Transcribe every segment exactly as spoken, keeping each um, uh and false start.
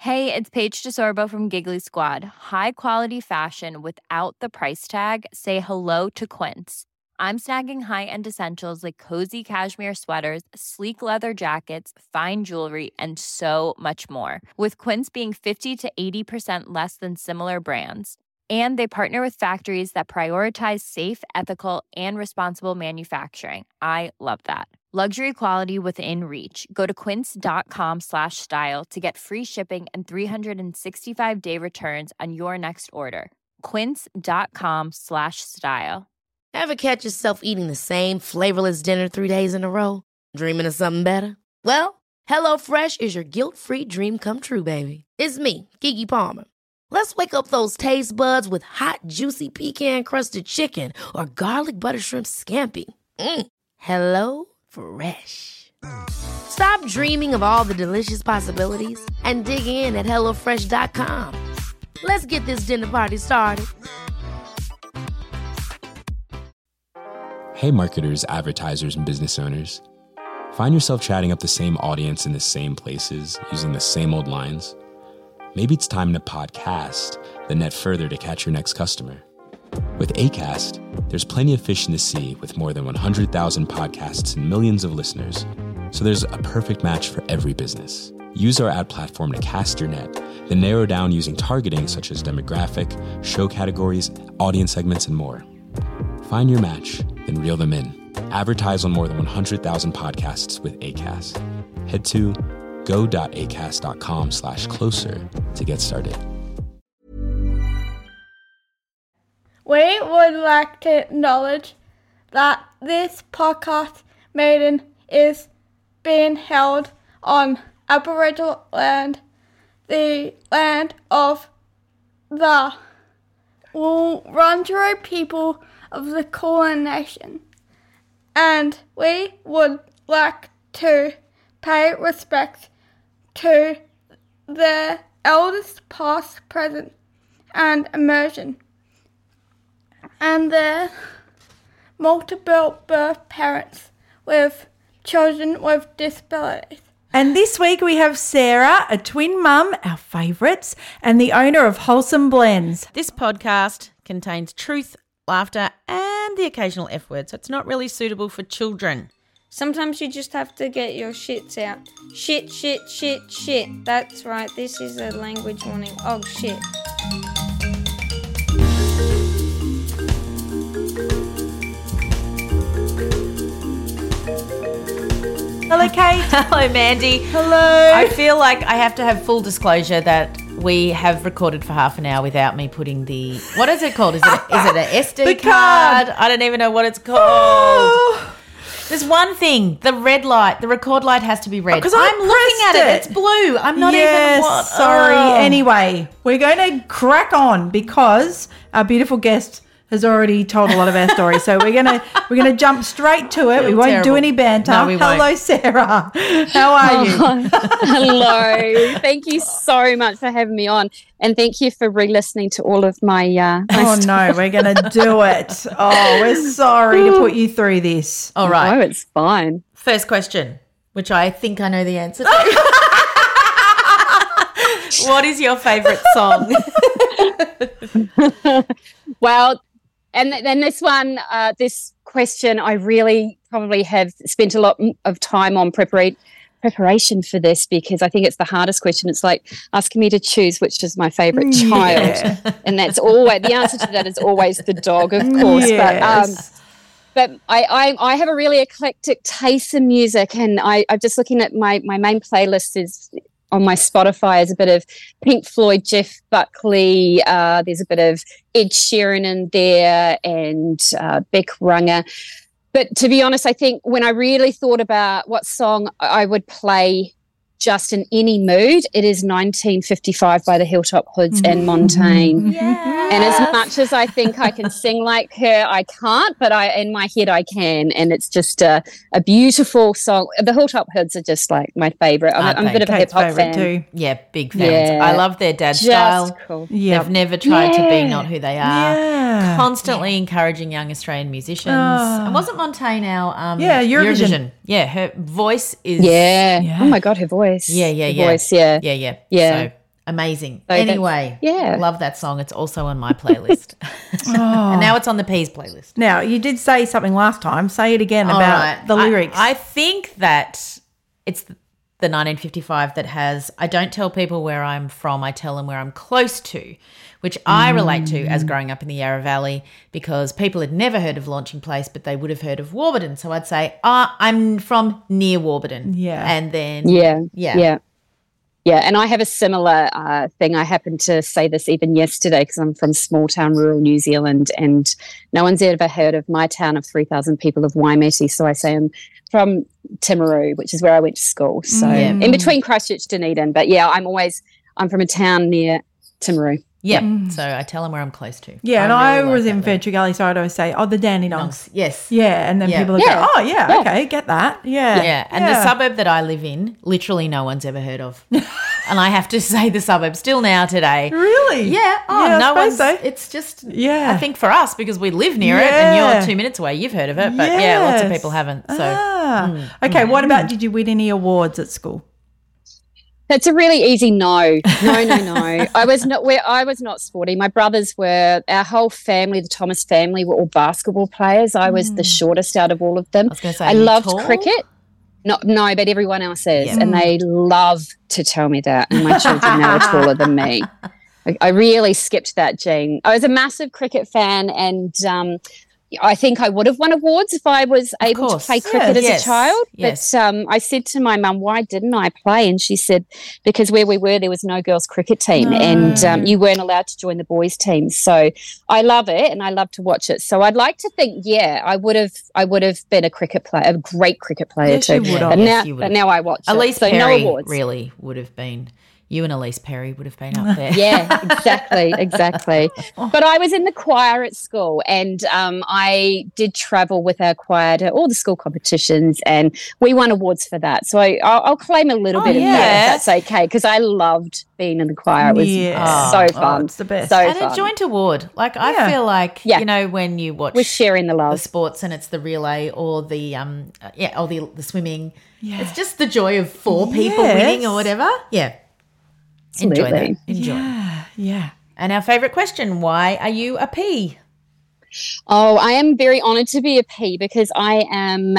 Hey, it's Paige DeSorbo from Giggly Squad. High quality fashion without the price tag. Say hello to Quince. I'm snagging high-end essentials like cozy cashmere sweaters, sleek leather jackets, fine jewelry, and so much more. With Quince being fifty to eighty percent less than similar brands. And they partner with factories that prioritize safe, ethical, and responsible manufacturing. I love that. Luxury quality within reach. Go to quince.com slash style to get free shipping and three sixty-five day returns on your next order. Quince.com slash style. Ever catch yourself eating the same flavorless dinner three days in a row? Dreaming of something better? Well, HelloFresh is your guilt-free dream come true, baby. It's me, Keke Palmer. Let's wake up those taste buds with hot, juicy pecan-crusted chicken or garlic butter shrimp scampi. Mm. Hello Fresh. Stop dreaming of all the delicious possibilities and dig in at hello fresh dot com. Let's get this dinner party started. Hey marketers, advertisers, and business owners. Find yourself chatting up the same audience in the same places, using the same old lines? Maybe it's time to podcast, then net further to catch your next customer. With Acast, there's plenty of fish in the sea with more than one hundred thousand podcasts and millions of listeners. So there's a perfect match for every business. Use our ad platform to cast your net, then narrow down using targeting such as demographic, show categories, audience segments, and more. Find your match, then reel them in. Advertise on more than one hundred thousand podcasts with Acast. Head to go.acast.com slash closer to get started. We would like to acknowledge that this podcast meeting is being held on Aboriginal land, the land of the Wurundjeri people of the Kulin Nation, and we would like to pay respect to the elders past, present, and emerging, and their multiple birth parents with children with disabilities. And this week we have Sarah, a twin mum, our favourites, and the owner of Wholesome Blends. This podcast contains truth, laughter, and the occasional F word, so it's not really suitable for children. Sometimes you just have to get your shits out. Shit, shit, shit, shit. That's right, this is a language warning. Oh, shit. Hello, Kate. Hello, Mandy. Hello. I feel like I have to have full disclosure that we have recorded for half an hour without me putting the, what is it called? Is it is it an S D The card? card. I don't even know what it's called. Oh. There's one thing, the red light, the record light has to be red. Because I I'm looking at pressed it. it. It's blue. I'm not yes, even what. Sorry. Oh. Anyway, we're going to crack on because our beautiful guest has already told a lot of our stories. So we're gonna we're gonna jump straight to it. Feel we won't terrible. do any banter. No, we won't. Hello, Sarah. How are you? Hello. Thank you so much for having me on, and thank you for re-listening to all of my. Uh, my Oh stories. no, we're gonna do it. Oh, we're sorry to put you through this. All right. No, it's fine. First question, which I think I know the answer to. What is your favourite song? Well, and th- then this one, uh, this question, I really probably have spent a lot of time on prepara- preparation for this because I think it's the hardest question. It's like asking me to choose which is my favourite child, Yeah. and that's always the answer to that is always the dog, of course. But um, Yes. But I, I, I have a really eclectic taste in music, and I, I'm just looking at my, my main playlist is on my Spotify is a bit of Pink Floyd, Jeff Buckley. Uh, there's a bit of Ed Sheeran in there and uh, Beck Runga. But to be honest, I think when I really thought about what song I would play just in any mood, it is nineteen fifty-five by the Hilltop Hoods and Montaigne. Yes. And as much as I think I can sing like her, I can't, but I in my head I can. And it's just a, a beautiful song. The Hilltop Hoods are just like my favourite. I'm, Aren't I'm a they? bit of a Kate's hip-hop favourite fan. too. Yeah, big fans. Yeah. I love their dad Just style. cool. Yeah. They've never tried to be Yeah. not who they are. Yeah. Constantly encouraging young Australian musicians. Oh. And wasn't Montaigne our um, Yeah, Eurovision. Yeah, her voice is. Yeah. Yeah. Oh, my God, her voice. Yeah, yeah, Her yeah. voice, yeah. Yeah, yeah. Yeah. So Amazing. So anyway, yeah. love that song. It's also on my playlist. Oh. And now it's on the Peas playlist. Now, you did say something last time. Say it again All about right. the I- lyrics. I, think that it's the nineteen fifty-five that has, I don't tell people where I'm from, I tell them where I'm close to, which I relate to as growing up in the Yarra Valley, because people had never heard of Launching Place, but they would have heard of Warburton. So I'd say, ah, I'm from near Warburton. Yeah. And then, Yeah. yeah. Yeah. Yeah. And I have a similar uh, thing. I happened to say this even yesterday because I'm from small town rural New Zealand, and no one's ever heard of my town of three thousand people of Waimeti. So I say I'm from Timaru, which is where I went to school. So Yeah. in between Christchurch, Dunedin. But yeah, I'm always, I'm from a town near Timaru. Yeah. So I tell them where I'm close to. yeah, and I really was like in that lyric. Fentree Gully, so I'd always say, oh, the Dandenongs. Yes. Yeah, and then Yeah. people would Yeah. go, oh, yeah, Yeah. okay, get that. Yeah. Yeah, and the suburb that I live in, literally no one's ever heard of. And I have to say the suburb still now today. Really? Yeah. Oh, Yeah, I no suppose one's. so. It's just. Yeah. I think for us, because we live near it, Yeah. and you're two minutes away, you've heard of it. But yeah, lots of Yes. people haven't. So Ah. Okay, what about, did you win any awards at school? That's a really easy no. No, no, no. I was not where I was not sporty. My brothers were, our whole family, the Thomas family, were all basketball players. I was the shortest out of all of them. I was going to say, I are you loved tall? cricket. No, no, but everyone else is, Yeah. and they love to tell me that. And my children now are taller than me. I, I really skipped that gene. I was a massive cricket fan, and um, I think I would have won awards if I was able course. to play cricket Yes. as Yes. a child. Yes. But um, I said to my mum, "Why didn't I play?" And she said, "Because where we were, there was no girls' cricket team, No. and um, you weren't allowed to join the boys' team." So I love it, and I love to watch it. So I'd like to think, yeah, I would have, I would have been a cricket player, a great cricket player Yes, too. you would have. But Yes, now, you would but have. now I watch Elise it. So Perry no awards. really would have been. You and Elise Perry would have been up there. Yeah, exactly, exactly. But I was in the choir at school, and um, I did travel with our choir to all the school competitions, and we won awards for that. So I, I'll, I'll claim a little Oh, bit of yes. that, if that's okay, because I loved being in the choir. It was Yeah. so Oh, fun. it's the best. So And fun. a joint award. Like I Yeah. feel like Yeah. you know when you watch We're sharing the the love. sports and it's the relay or the um uh, yeah or the the swimming. Yeah. It's just the joy of four people Yes. winning or whatever. Yeah. Enjoy that. Absolutely. Enjoy. Yeah, yeah. And our favourite question, why are you a P? Oh, I am very honoured to be a P because I am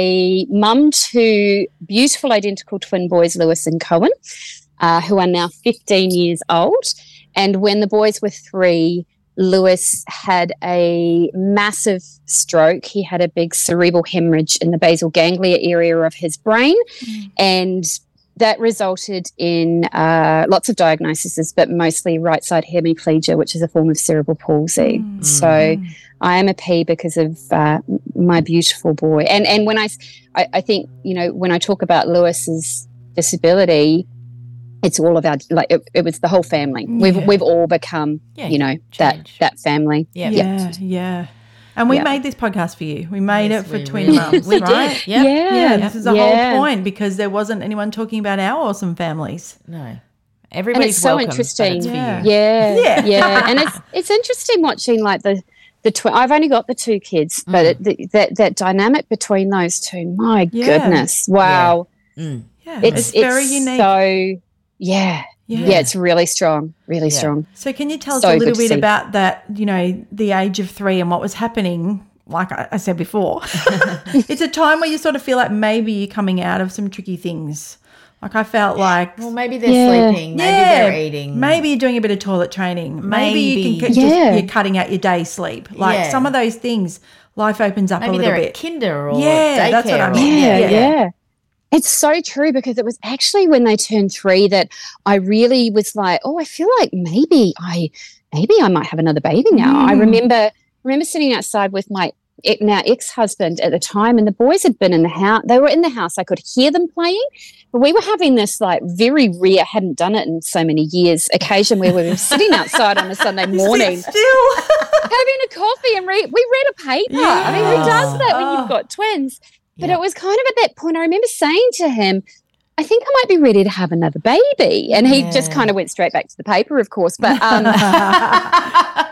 a mum to beautiful identical twin boys, Lewis and Cohen, uh, who are now fifteen years old. And when the boys were three, Lewis had a massive stroke. He had a big cerebral hemorrhage in the basal ganglia area of his brain. Mm. And that resulted in uh, lots of diagnoses, but mostly right side hemiplegia, which is a form of cerebral palsy. Mm. So I am a P because of uh, my beautiful boy. And and when I, I, I think, you know, when I talk about Lewis's disability, it's all of our, like, it, it was the whole family. Yeah. We've we've all become, Yeah, you know, that change. that family. Yeah. Yeah, yeah. And we Yeah. made this podcast for you. We made Yes, it for we twin really- mums, we right? did. Yep. Yeah. Yeah, this is the yeah. whole point because there wasn't anyone talking about our awesome families. No. And Everybody's it's so welcome, but interesting. it's for Yeah. you. Yeah, Yeah. yeah, and it's it's interesting watching like the the twin. I've only got the two kids, but it, the, that that dynamic between those two, my Yeah. goodness, wow, Mm. Yeah, it's, it's, very it's unique. So yeah, Yeah. yeah, it's really strong, really Yeah. strong. So can you tell us So a good little to bit see. about that, you know, the age of three and what was happening? Like I, I said before, it's a time where you sort of feel like maybe you're coming out of some tricky things. Like I felt like, Well, maybe they're Yeah. sleeping. Maybe yeah, they're eating. maybe you're doing a bit of toilet training. Maybe, you Maybe. can c- just, Yeah. you're cutting out your day sleep. Like Yeah. some of those things, life opens up Maybe a little they're bit. at kinder or Yeah, daycare. that's what I or- mean. Yeah, Yeah. yeah. It's so true because it was actually when they turned three that I really was like, oh, I feel like maybe I, maybe I might have another baby now. I Mm. remember, remember sitting outside with my e- now ex-husband at the time, and the boys had been in the house. They were in the house. I could hear them playing, but we were having this like very rare, hadn't done it in so many years, occasion where we were sitting outside on a Sunday morning Still. having a coffee and read. We read a paper. I mean, who does that when you've got twins? But Yeah. it was kind of at that point, I remember saying to him, I think I might be ready to have another baby. And he just Yeah. kind of went straight back to the paper, of course. But um,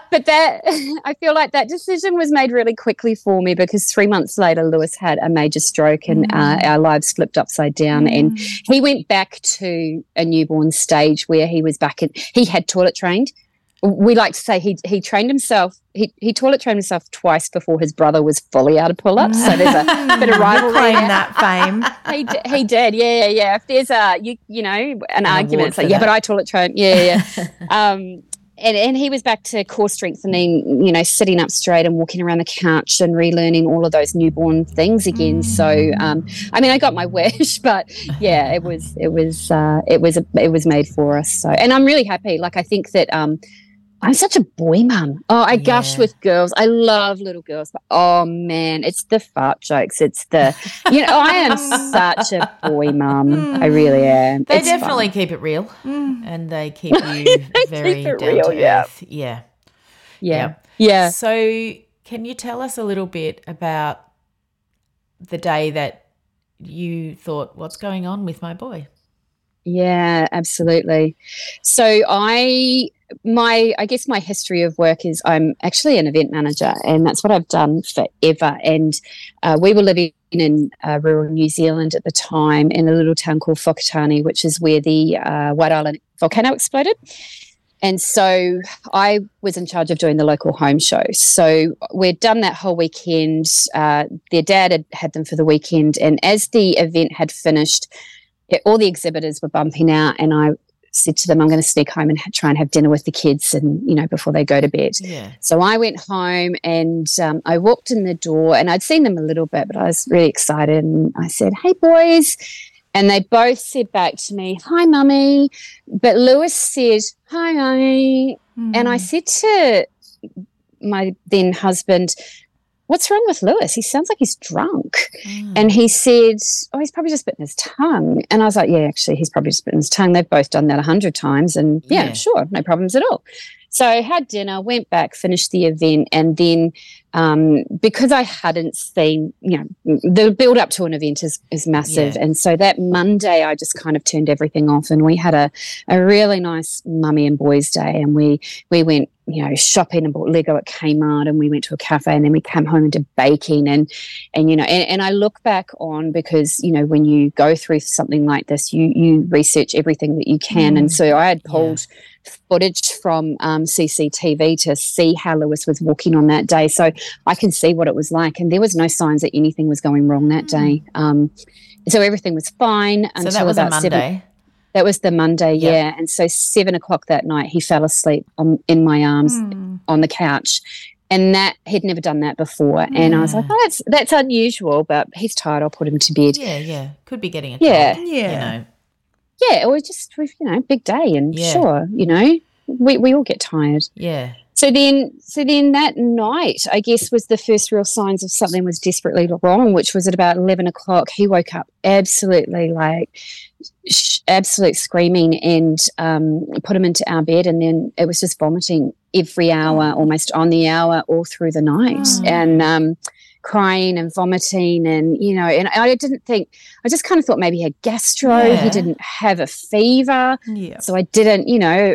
but that I feel like that decision was made really quickly for me because three months later, Lewis had a major stroke and mm. uh, our lives flipped upside down. Mm. And he went back to a newborn stage where he was back in, he had toilet trained. We like to say he he trained himself, he, he toilet trained himself twice before his brother was fully out of pull-ups. So there's a bit of rivalry. Claim that fame. he, d- he did, yeah, yeah, yeah. If there's a, you you know, an, an argument, it's like, yeah, that. But I toilet trained, yeah, yeah. um, and, and he was back to core strengthening, you know, sitting up straight and walking around the couch and relearning all of those newborn things again. Mm. So, um, I mean, I got my wish, but yeah, it was, it was, uh, it was, a, it was made for us. So, and I'm really happy. Like, I think that, um, I'm such a boy mum. Oh, I yeah. gush with girls. I love little girls. But oh, man, it's the fart jokes. It's the, you know, I am such a boy mum. Mm. I really am. They it's definitely fun. keep it real mm. and they keep you very keep it down real, to yeah. earth. Yeah. Yeah. Yeah. Yeah. So can you tell us a little bit about the day that you thought, what's going on with my boy? Yeah, absolutely. So I, my, I guess my history of work is I'm actually an event manager, and that's what I've done forever. And uh, we were living in uh, rural New Zealand at the time in a little town called Whakatane, which is where the uh, White Island volcano exploded. And so I was in charge of doing the local home show. So we'd done that whole weekend. Uh, their dad had had them for the weekend, and as the event had finished, it, all the exhibitors were bumping out, and I said to them, I'm going to sneak home and ha- try and have dinner with the kids and, you know, before they go to bed. Yeah. So I went home and um, I walked in the door, and I'd seen them a little bit, but I was really excited. And I said, hey, boys. And they both said back to me, hi, Mummy. But Lewis said, hi, Mummy. Mm. And I said to my then husband, what's wrong with Lewis? He sounds like he's drunk. Mm. And he said, oh, he's probably just bitten his tongue. And I was like, yeah, actually, he's probably just bitten his tongue. They've both done that a hundred times. And yeah, yeah, sure, no problems at all. So I had dinner, went back, finished the event, and then um, because I hadn't seen, you know, the build up to an event is, is massive. Yeah. And so that Monday I just kind of turned everything off, and we had a, a really nice mummy and boys day, and we, we went, you know, shopping and bought Lego at Kmart, and we went to a cafe, and then we came home and did baking, and, and you know, and, and I look back on, because, you know, when you go through something like this, you, you research everything that you can. Mm. And so I had pulled yeah. footage from um, C C T V to see how Lewis was walking on that day. So I can see what it was like, and there was no signs that anything was going wrong that day. Um, so everything was fine until so that was about a Monday. Seven. That was the Monday, yep. yeah. And so seven o'clock that night, he fell asleep on, in my arms mm. on the couch, and that he'd never done that before. Yeah. And I was like, oh, that's that's unusual, but he's tired. I'll put him to bed. Yeah, yeah, could be getting a yeah, cold, yeah, you know, yeah, or just you know, big day, and yeah. sure, you know, we we all get tired. Yeah. So then, so then that night, I guess, was the first real signs of something was desperately wrong, which was at about eleven o'clock. He woke up absolutely like, sh- absolute screaming, and um, put him into our bed, and then it was just vomiting every hour, almost on the hour, all through the night, mm. and um, crying and vomiting, and you know, and I didn't think, I just kind of thought maybe he had gastro. Yeah. He didn't have a fever, yeah. so I didn't, you know.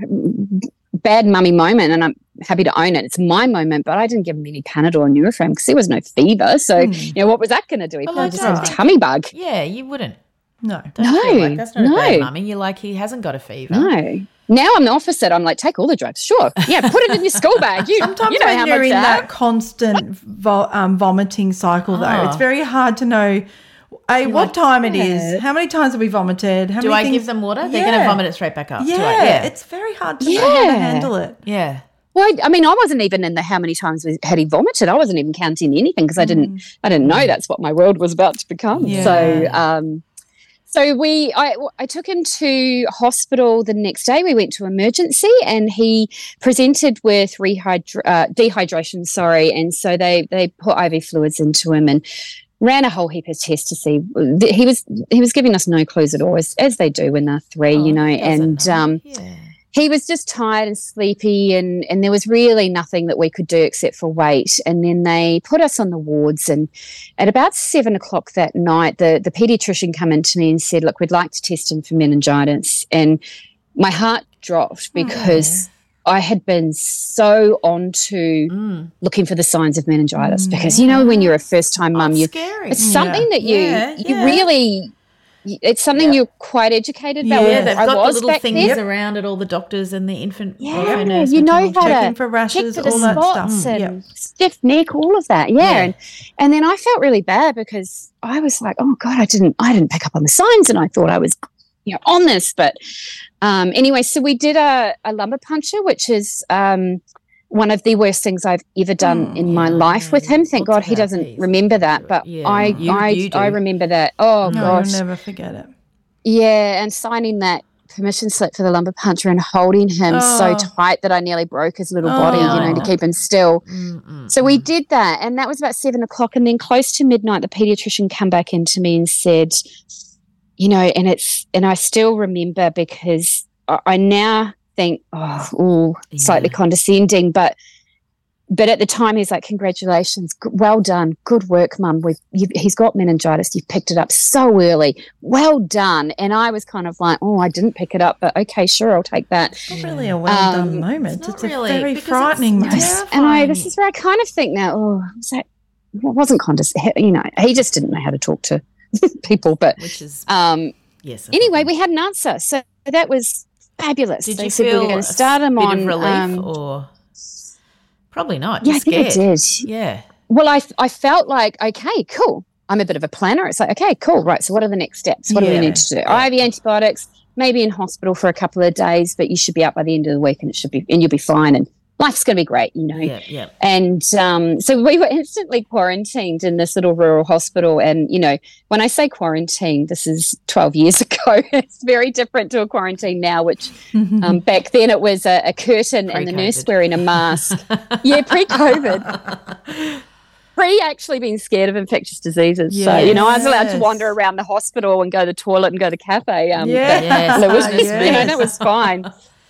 Bad mummy moment, and I'm happy to own it. It's my moment, but I didn't give him any Panadol or Nurofen because there was no fever. So, mm. you know, what was that going to do? He well, probably just right. had a tummy bug. Yeah, you wouldn't. No. Don't no. feel like that's not no. a bad mummy. You're like, he hasn't got a fever. No. Now I'm the opposite. I'm like, take all the drugs. Sure. Yeah, put it in your school bag. You, Sometimes you know when how you're much in to that have. constant vo- um, vomiting cycle, though, Oh. it's very hard to know A, what like, time it yeah. is, how many times have we vomited, how Do many I things... give them water? They're Yeah. going to vomit it straight back up. Yeah, Do I? yeah. it's very hard to know how to Yeah. handle it. Yeah. Well, I, I mean, I wasn't even in the how many times we, had he vomited. I wasn't even counting anything because I didn't, I didn't know that's what my world was about to become. Yeah. So, um, so we, I, I took him to hospital the next day. We went to emergency, and he presented with rehydra- uh, dehydration. Sorry, and so they they put I V fluids into him and ran a whole heap of tests to see. He was he was giving us no clues at all, as, as they do when they're three, Oh, you know, he doesn't and. know. Um, yeah. He was just tired and sleepy, and, and there was really nothing that we could do except for wait. And then they put us on the wards, and at about seven o'clock that night, the, the paediatrician came in to me and said, look, we'd like to test him for meningitis. And my heart dropped because I had been so on to Mm. looking for the signs of meningitis because, you know, when you're a first-time mum, it's you scary. it's something that you Yeah, you yeah. really it's something you're quite educated about. Yeah, Well, they've I got the was little back things then. around at all the doctors and the infant Yeah, welfare nurse you know maternal how Checking to for rashes, check for the all that spots stuff. and Yep. stiff neck, all of that. Yeah. Yeah. And and then I felt really bad because I was like, oh God, I didn't I didn't pick up on the signs, and I thought I was, you know, on this. But um, anyway, so we did a, a lumbar puncture, which is um, one of the worst things I've ever done in my yeah, life with yeah. him. Thank Lots God of he our doesn't Ps remember go that, through it. but Yeah. I You- I you do. I remember that. Oh No, gosh. you'll never forget it. Yeah, and signing that permission slip for the lumbar puncture and holding him so Oh. tight that I nearly broke his little body, you know, to Oh. keep him still. Mm-mm. So we did that, and that was about seven o'clock. And then close to midnight, the pediatrician came back into me and said, you know, and it's, and I still remember because I, I now think, oh, ooh, slightly Yeah. condescending, but but at the time he's like, congratulations, g- well done, good work, mum. We've you've, he's got meningitis. You've picked it up so early. Well done. And I was kind of like, oh, I didn't pick it up, but okay, sure, I'll take that. It's not really a well done Um, moment. it's It's, not a really, very because it's frightening moment. terrifying. And I, this is where I kind of think now, oh, was that, it wasn't condescending, you know, he just didn't know how to talk to people. But Which is um, yes. anyway, we had an answer. So that was fabulous. Did They you said we feel were going a to start him bit on. of relief um, or probably not? yeah, I Just think I scared. did. Yeah. Well, I, I felt like, okay, cool. I'm a bit of a planner. It's like, okay, cool. Right. So what are the next steps? What do Yeah, we need to do? yeah. I V antibiotics, maybe in hospital for a couple of days, but you should be out by the end of the week and it should be, and you'll be fine. And life's going to be great, you know? Yeah. Yeah. And um, so we were instantly quarantined in this little rural hospital. And, you know, when I say quarantine, this is twelve years ago. It's very different to a quarantine now, which um, back then it was a, a curtain and the nurse Pre-COVID. wearing a mask. Yeah, pre-COVID. Pre actually being scared of infectious diseases. So, you know, I was allowed to Yes. wander around the hospital and go to the toilet and go to the cafe. Um, Yeah. but Yes. that was, goodness you know, yes. that was fine.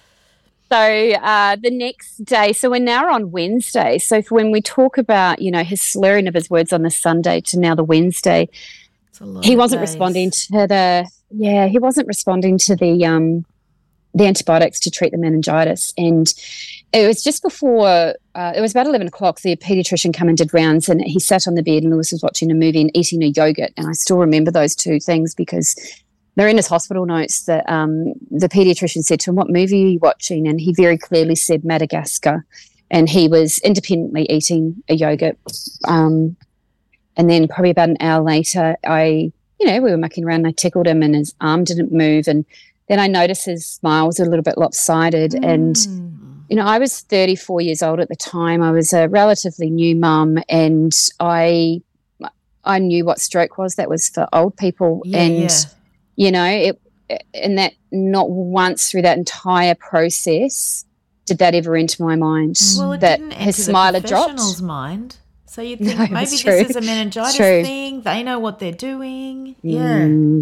So uh, the next day, so we're now on Wednesday. So when we talk about, you know, his slurring of his words on the Sunday to now the Wednesday, It's a lot he of wasn't days. responding to the, yeah, he wasn't responding to the um, the antibiotics to treat the meningitis. And it was just before, uh, it was about eleven o'clock, the paediatrician came and did rounds, and he sat on the bed and Lewis was watching a movie and eating a yogurt. And I still remember those two things because they're in his hospital notes that um, the paediatrician said to him, what movie are you watching? And he very clearly said Madagascar. And he was independently eating a yogurt. Um, and then probably about an hour later, I, you know, we were mucking around and I tickled him and his arm didn't move. And then I noticed his smile was a little bit lopsided. And, you know, I was thirty-four years old at the time. I was a relatively new mum and I I knew what stroke was. That was for old people. Yeah, and, yeah. you know, it, and that not once through that entire process did that ever enter my mind. Well, it that didn't his enter smile the had dropped. professional's mind. So you'd No, think it's maybe true. this is a meningitis True. thing. They know what they're doing. Yeah. Mm.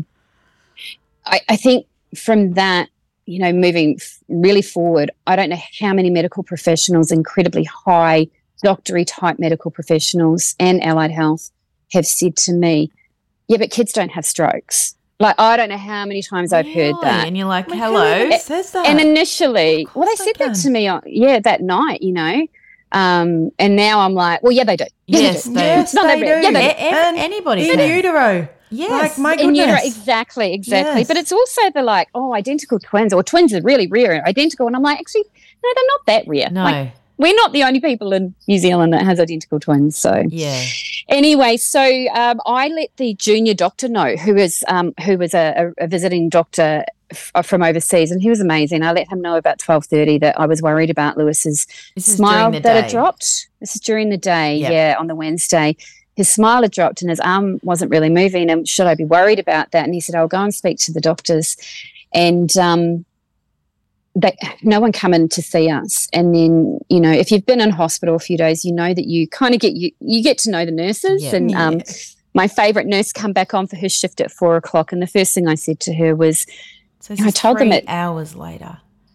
I, I think from that, you know, moving f- really forward, I don't know how many medical professionals, incredibly high doctory type medical professionals and allied health have said to me, yeah, but kids don't have strokes. Like, I don't know how many times I've heard Really? that. And you're like, Like, hello. who says that? And initially, Of well, they course said they that can. to me, uh, yeah, that night, you know. Um, and now I'm like, well, yeah, they do. Yeah, Yes, they do. they- yes, Not they that do. bad. Yeah, they E- do. ev- And anybody in can. utero. Yes. Like, my In utero, goodness. exactly, exactly. Yes. But it's also the like, oh, identical twins, or twins are really rare, identical. And I'm like, actually, no, they're not that rare. No. Like, we're not the only people in New Zealand that has identical twins. So Yeah. anyway, so um, I let the junior doctor know, who was um, who was a, a, a visiting doctor f- from overseas, and he was amazing. I let him know about twelve thirty that I was worried about Lewis's This is smile during the that day. had dropped. This is during the day, Yep. yeah, on the Wednesday. His smile had dropped and his arm wasn't really moving. And should I be worried about that? And he said, I'll go and speak to the doctors. And um, they, no one come in to see us. And then, you know, if you've been in hospital a few days, you know that you kind of get, you, you get to know the nurses. Yeah. And um, my favourite nurse come back on for her shift at four o'clock. And the first thing I said to her was, So I this is told them three it- hours later.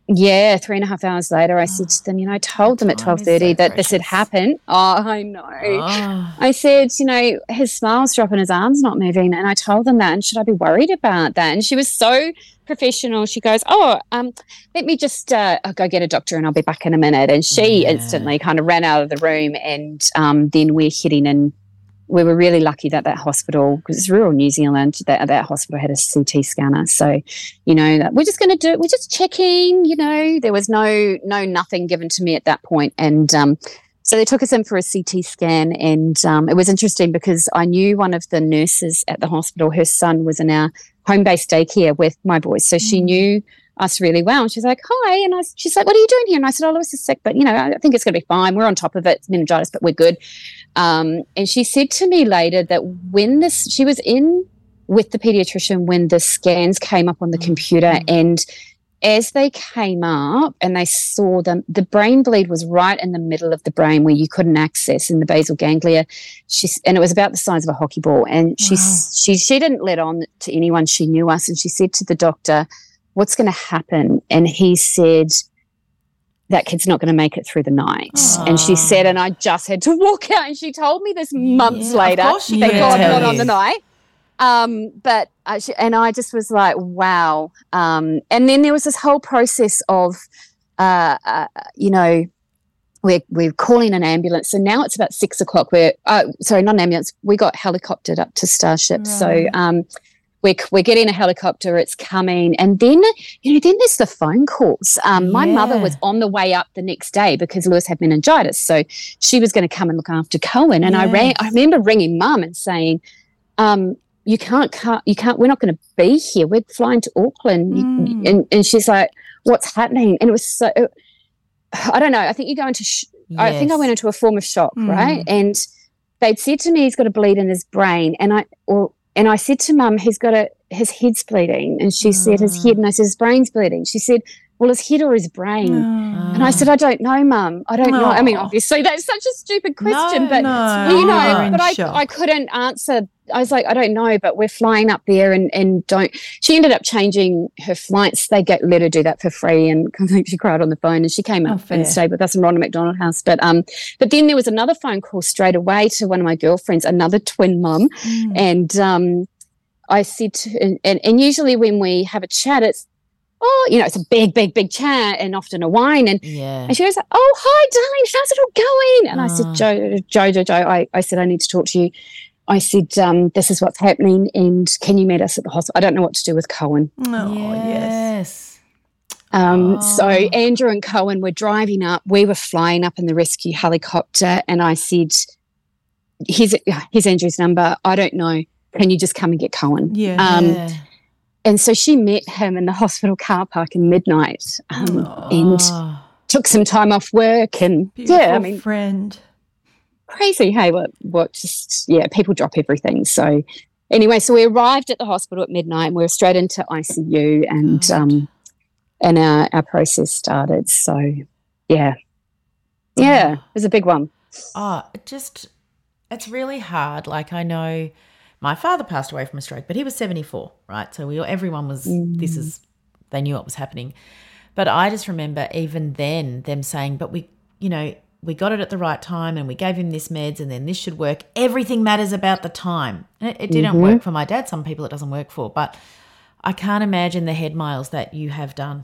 Yeah, three and a half hours later, I said to them, you know, I told them at Time is twelve thirty so that this had precious. happened. Oh, I know. Oh. I said, you know, his smile's dropping, his arm's not moving. And I told them that. And should I be worried about that? And she was so professional. She goes, oh, um, let me just uh, I'll go get a doctor and I'll be back in a minute. And she Yeah. instantly kind of ran out of the room. And um, then we're heading in. We were really lucky that that hospital, because it's rural New Zealand, that that hospital had a C T scanner. So, you know, that we're just going to do it. We're just checking, you know. There was no no nothing given to me at that point. And um, so they took us in for a C T scan. And um, it was interesting because I knew one of the nurses at the hospital. Her son was in our home-based daycare with my boys. So she knew us really well. And she's like, hi. And I, she's like, what are you doing here? And I said, oh, Lewis is sick, but, you know, I think it's going to be fine. We're on top of it. It's meningitis, but we're good. Um, and she said to me later that when this, she was in with the pediatrician when the scans came up on the computer, and as they came up and they saw them, the brain bleed was right in the middle of the brain where you couldn't access in the basal ganglia. She's, and it was about the size of a hockey ball. And she, she, she didn't let on to anyone. She knew us. And she said to the doctor, what's going to happen? And he said, that kid's not going to make it through the night. Aww. And she said, and I just had to walk out. And she told me this months Yeah, later. of course she Thank did God, tell not on you. the night. Um, but I, she, and I just was like, wow. Um, and then there was this whole process of, uh, uh, you know, we're we're calling an ambulance. So now it's about six o'clock. We're uh, sorry, not an ambulance. We got helicoptered up to Starship. Right. So um, we're we're getting a helicopter. It's coming, and then you know, then there's the phone calls. Um, my Yeah. mother was on the way up the next day because Lewis had meningitis, so she was going to come and look after Cohen. And I ran. Yes. I remember ringing Mum and saying, um, "You can't, can't, you can't. We're not going to be here. We're flying to Auckland." You- Mm. And and she's like, "What's happening?" And it was so. I don't know. I think you go into. Sh- I think I Yes. went into a form of shock, Mm. right? And they'd said to me, he's got a bleed in his brain, and I or and I said to Mum, he's got a his head's bleeding, and she said his head, and I said his brain's bleeding. She said, well, his head or his brain. Oh. And I said, I don't know, Mum. I don't know. I mean, Aw. obviously, that's such a stupid question, No, but no, you you're know, in but I, shock. I couldn't answer. I was like, I don't know, but we're flying up there and, and don't. She ended up changing her flights. They get, let her do that for free, and I think she cried on the phone, and she came Oh, up fair. and stayed with us in Ronald McDonald House. But um, but then there was another phone call straight away to one of my girlfriends, another twin mum, Mm. and um, I said to, and, and, and usually when we have a chat, it's, oh, you know, it's a big, big, big chat and often a wine. And, Yeah. and she goes, oh, hi, darling, how's it all going? And I said, Ah. Joe, Joe, Joe, Joe, I, I said, I need to talk to you. I said, um, this is what's happening, and can you meet us at the hospital? I don't know what to do with Cohen. Oh, yes. yes. Um, So Oh. Andrew and Cohen were driving up. We were flying up in the rescue helicopter, and I said, here's, here's Andrew's number. I don't know. Can you just come and get Cohen? Yeah. Um, Yeah. And so she met him in the hospital car park in midnight, um, and Oh. took some time off work. And Beautiful yeah, I mean, friend. crazy. Hey, what, what just, yeah, people drop everything. So anyway, so we arrived at the hospital at midnight, and we were straight into I C U, and, God. um, and our, our process started. So yeah, yeah, it was a big one. Oh, it just, it's really hard. Like, I know my father passed away from a stroke, but he was seventy-four, right? So we, everyone was, this is, they knew what was happening. But I just remember even then them saying, but we, you know, we got it at the right time, and we gave him this meds, and then this should work. Everything matters about the time. And it, it didn't Mm-hmm. work for my dad. Some people it doesn't work for, but I can't imagine the head miles that you have done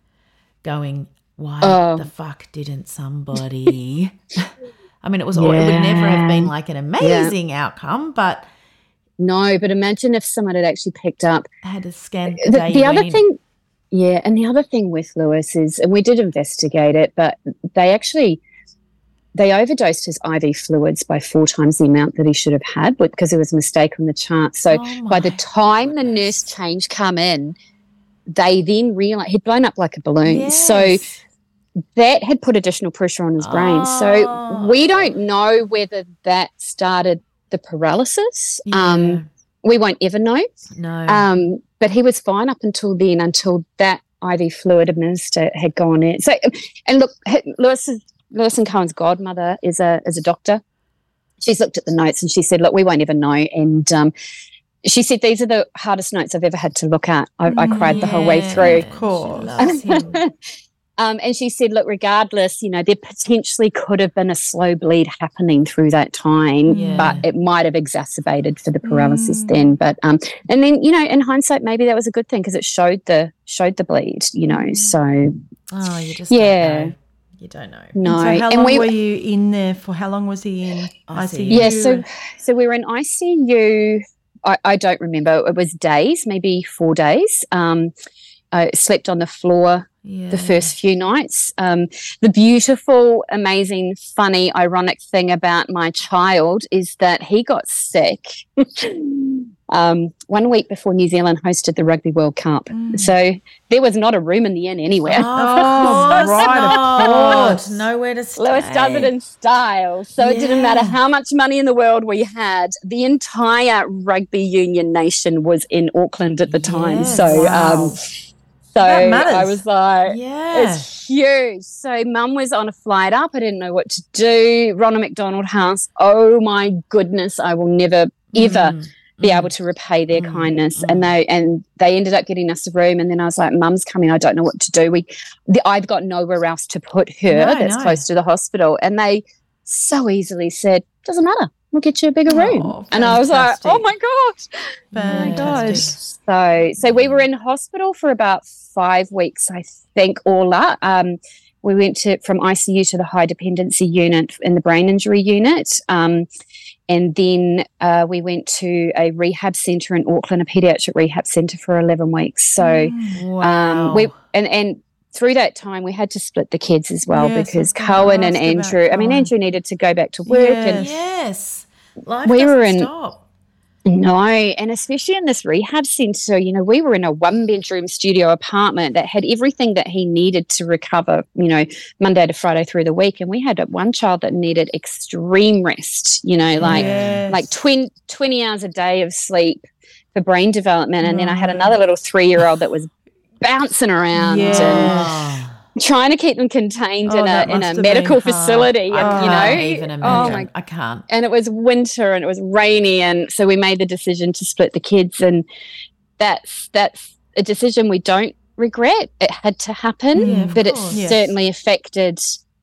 going, why Oh. the fuck didn't somebody? I mean, it was all, it would never have been like an amazing outcome, but No, but imagine if someone had actually picked up. I had to scan The, day the you other went in. thing, yeah, and the other thing with Lewis is, and we did investigate it, but they actually, they overdosed his I V fluids by four times the amount that he should have had, but because there was a mistake on the chart. So Oh by the my time the nurse goodness. change come in, they then realized he'd blown up like a balloon. So Yes. that had put additional pressure on his brain. So Oh. we don't know whether that started the paralysis. Um, Yeah. we won't ever know. no. Um, but he was fine up until then, until that I V fluid administered had gone in. So, and look, Lewis, Lewis and Cohen's godmother is a is a doctor. She's looked at the notes and she said, "Look, we won't ever know." And um, she said, "These are the hardest notes I've ever had to look at." I, I cried the whole way Yeah, through. Of course. she loves him. Um, and she said, look, regardless, you know, there potentially could have been a slow bleed happening through that time, Yeah. but it might have exacerbated for the paralysis mm. then. But um, and then, you know, in hindsight, maybe that was a good thing because it showed the showed the bleed, you know. So, oh, you just yeah. don't know. You don't know. No. And so how and long we, were you in there for? How long was he in I C U? Yeah, so so we were in I C U. I, I don't remember. It was days, maybe four days. Um, I slept on the floor yeah. the first few nights. Um, the beautiful, amazing, funny, ironic thing about my child is that he got sick um, one week before New Zealand hosted the Rugby World Cup. Mm. So there was not a room in the inn anywhere. Oh, oh right, of course. Nowhere to stay. Lewis does it in style. So yeah. it didn't matter how much money in the world we had. The entire rugby union nation was in Auckland at the time. Yes. So wow. um, So I was like, yeah. it's huge. So mum was on a flight up. I didn't know what to do. Ronald McDonald House. Oh my goodness. I will never, ever mm. be mm. able to repay their mm. kindness. Mm. And they and they ended up getting us a room. And then I was like, mum's coming. I don't know what to do. We, the, I've got nowhere else to put her no, that's no. close to the hospital. And they so easily said, doesn't matter. We'll get you a bigger room. Oh, and I was like, oh my gosh. Fantastic. Oh my gosh. So, so we were in hospital for about five weeks, I think, all up. Um, we went to from I C U to the high dependency unit in the brain injury unit. Um, and then uh, we went to a rehab centre in Auckland, a paediatric rehab centre for eleven weeks. So wow. um, we and, and through that time we had to split the kids as well yes, because Cohen and Andrew, I mean, Andrew needed to go back to work. Yes. and Yes. Life we doesn't were in, stop. No, and especially in this rehab centre, you know, we were in a one-bedroom studio apartment that had everything that he needed to recover, you know, Monday to Friday through the week. And we had one child that needed extreme rest, you know, like yes. like twenty, twenty hours a day of sleep for brain development. And no. then I had another little three-year-old that was bouncing around yes. and trying to keep them contained oh, in a in a medical facility, I and, you can't know, even imagine. oh my, I can't. And it was winter and it was rainy, and so we made the decision to split the kids, and that's that's a decision we don't regret. It had to happen, yeah, but it yes. certainly affected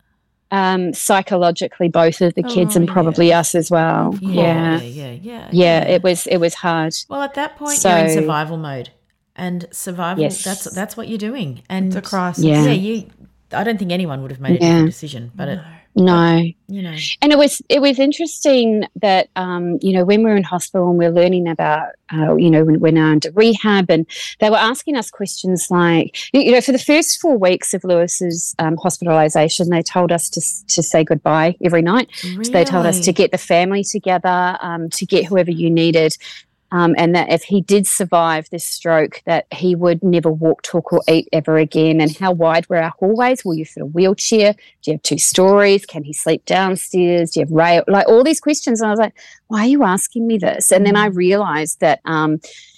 um, psychologically both of the kids oh, and probably yeah. us as well. Yeah, Yeah. yeah, yeah, yeah, yeah. It was it was hard. Well, at that point, So- you're in survival mode. And survival, Yes. that's that's what you're doing. And It's a crisis. Yeah. yeah, you. I don't think anyone would have made a Yeah. different decision, but it, No. you know, And it was it was interesting that um, you know, when we were in hospital and we we're learning about uh, you know, when we're now under rehab, and they were asking us questions like, you know, for the first four weeks of Lewis's um, hospitalisation, they told us to to say goodbye every night. really? So they told us to get the family together, um, to get whoever you needed. Um, and that if he did survive this stroke, that he would never walk, talk, or eat ever again. And how wide were our hallways? Will you fit a wheelchair? Do you have two stories? Can he sleep downstairs? Do you have rail? Like all these questions. And I was like, why are you asking me this? And then I realised that, um,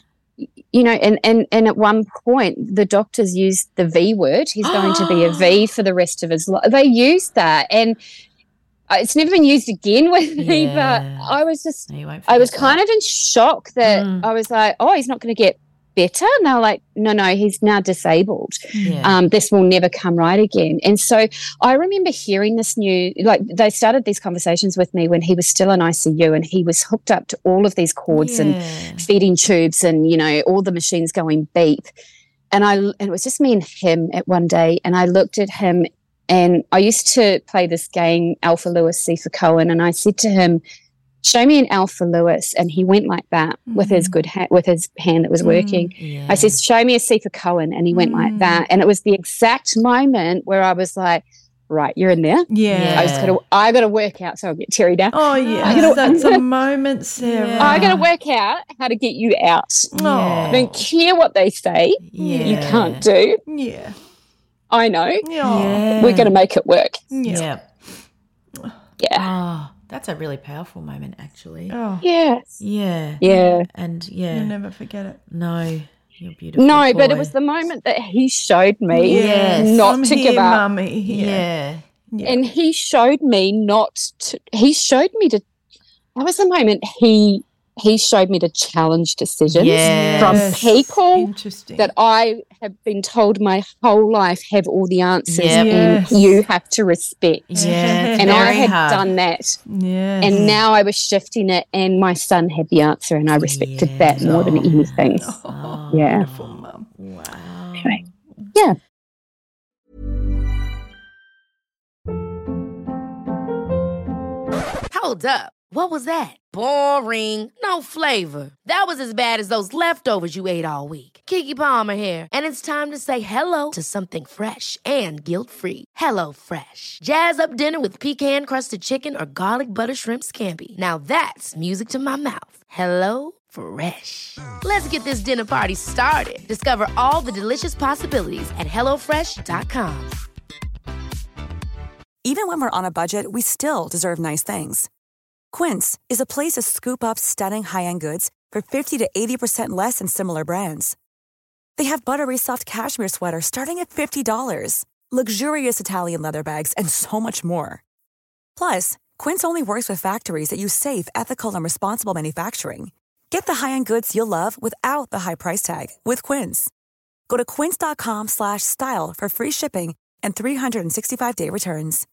you know, and, and, and at one point the doctors used the V word. He's going to be a V for the rest of his life. They used that. And it's never been used again with me, Yeah. but I was just, No, you won't I was forget kind of in shock that Mm. I was like, oh, he's not going to get better. And they were like, no, no, he's now disabled. that. Yeah. Um, this will never come right again. And so I remember hearing this new, like they started these conversations with me when he was still in I C U and he was hooked up to all of these cords Yeah. and feeding tubes and, you know, all the machines going beep. And I, and it was just me and him at one day, and I looked at him. And I used to play this game, Alpha Lewis, C for Cohen, and I said to him, show me an Alpha Lewis. And he went like that mm. with his good ha- with his hand that was Mm. working. Yeah. I said, show me a C for Cohen. And he went Mm. like that. And it was the exact moment where I was like, right, you're in there. Yeah. I just gotta I gotta work out, so I'll get Terry down. Oh, yeah. I gotta- That's a moment, Sarah. Yeah. I gotta work out how to get you out. Oh. I don't care what they say. Yeah. You can't do. Yeah. I know. Yeah. Yeah. We're gonna make it work. Yeah. Yeah. Yeah. Oh, that's a really powerful moment, actually. Oh, Yes. Yeah. Yeah. And yeah. you'll never forget it. No, you're beautiful. No, but it boy. was the moment that he showed me Yes. not I'm to here, give up. Mummy. Yeah. Yeah. Yeah. And he showed me not to, he showed me to, that was the moment he he showed me to challenge decisions Yes. from people Interesting. that I have been told my whole life have all the answers Yep. Yes. and you have to respect. Yeah, it's And I very had hard. done that. Yes. And now I was shifting it, and my son had the answer, and I respected that more than anything. Oh, Yeah. Beautiful, Mum. wow. Anyway, yeah. Hold up. What was that? Boring. No flavor. That was as bad as those leftovers you ate all week. Keke Palmer here, and it's time to say hello to something fresh and guilt-free. Hello Fresh. Jazz up dinner with pecan-crusted chicken or garlic butter shrimp scampi. Now that's music to my mouth. Hello Fresh. Let's get this dinner party started. Discover all the delicious possibilities at hello fresh dot com. Even when we're on a budget, we still deserve nice things. Quince is a place to scoop up stunning high-end goods for fifty to eighty percent less than similar brands. They have buttery soft cashmere sweaters starting at fifty dollars, luxurious Italian leather bags, and so much more. Plus, Quince only works with factories that use safe, ethical, and responsible manufacturing. Get the high-end goods you'll love without the high price tag with Quince. Go to quince.com slash style for free shipping and three sixty-five day returns.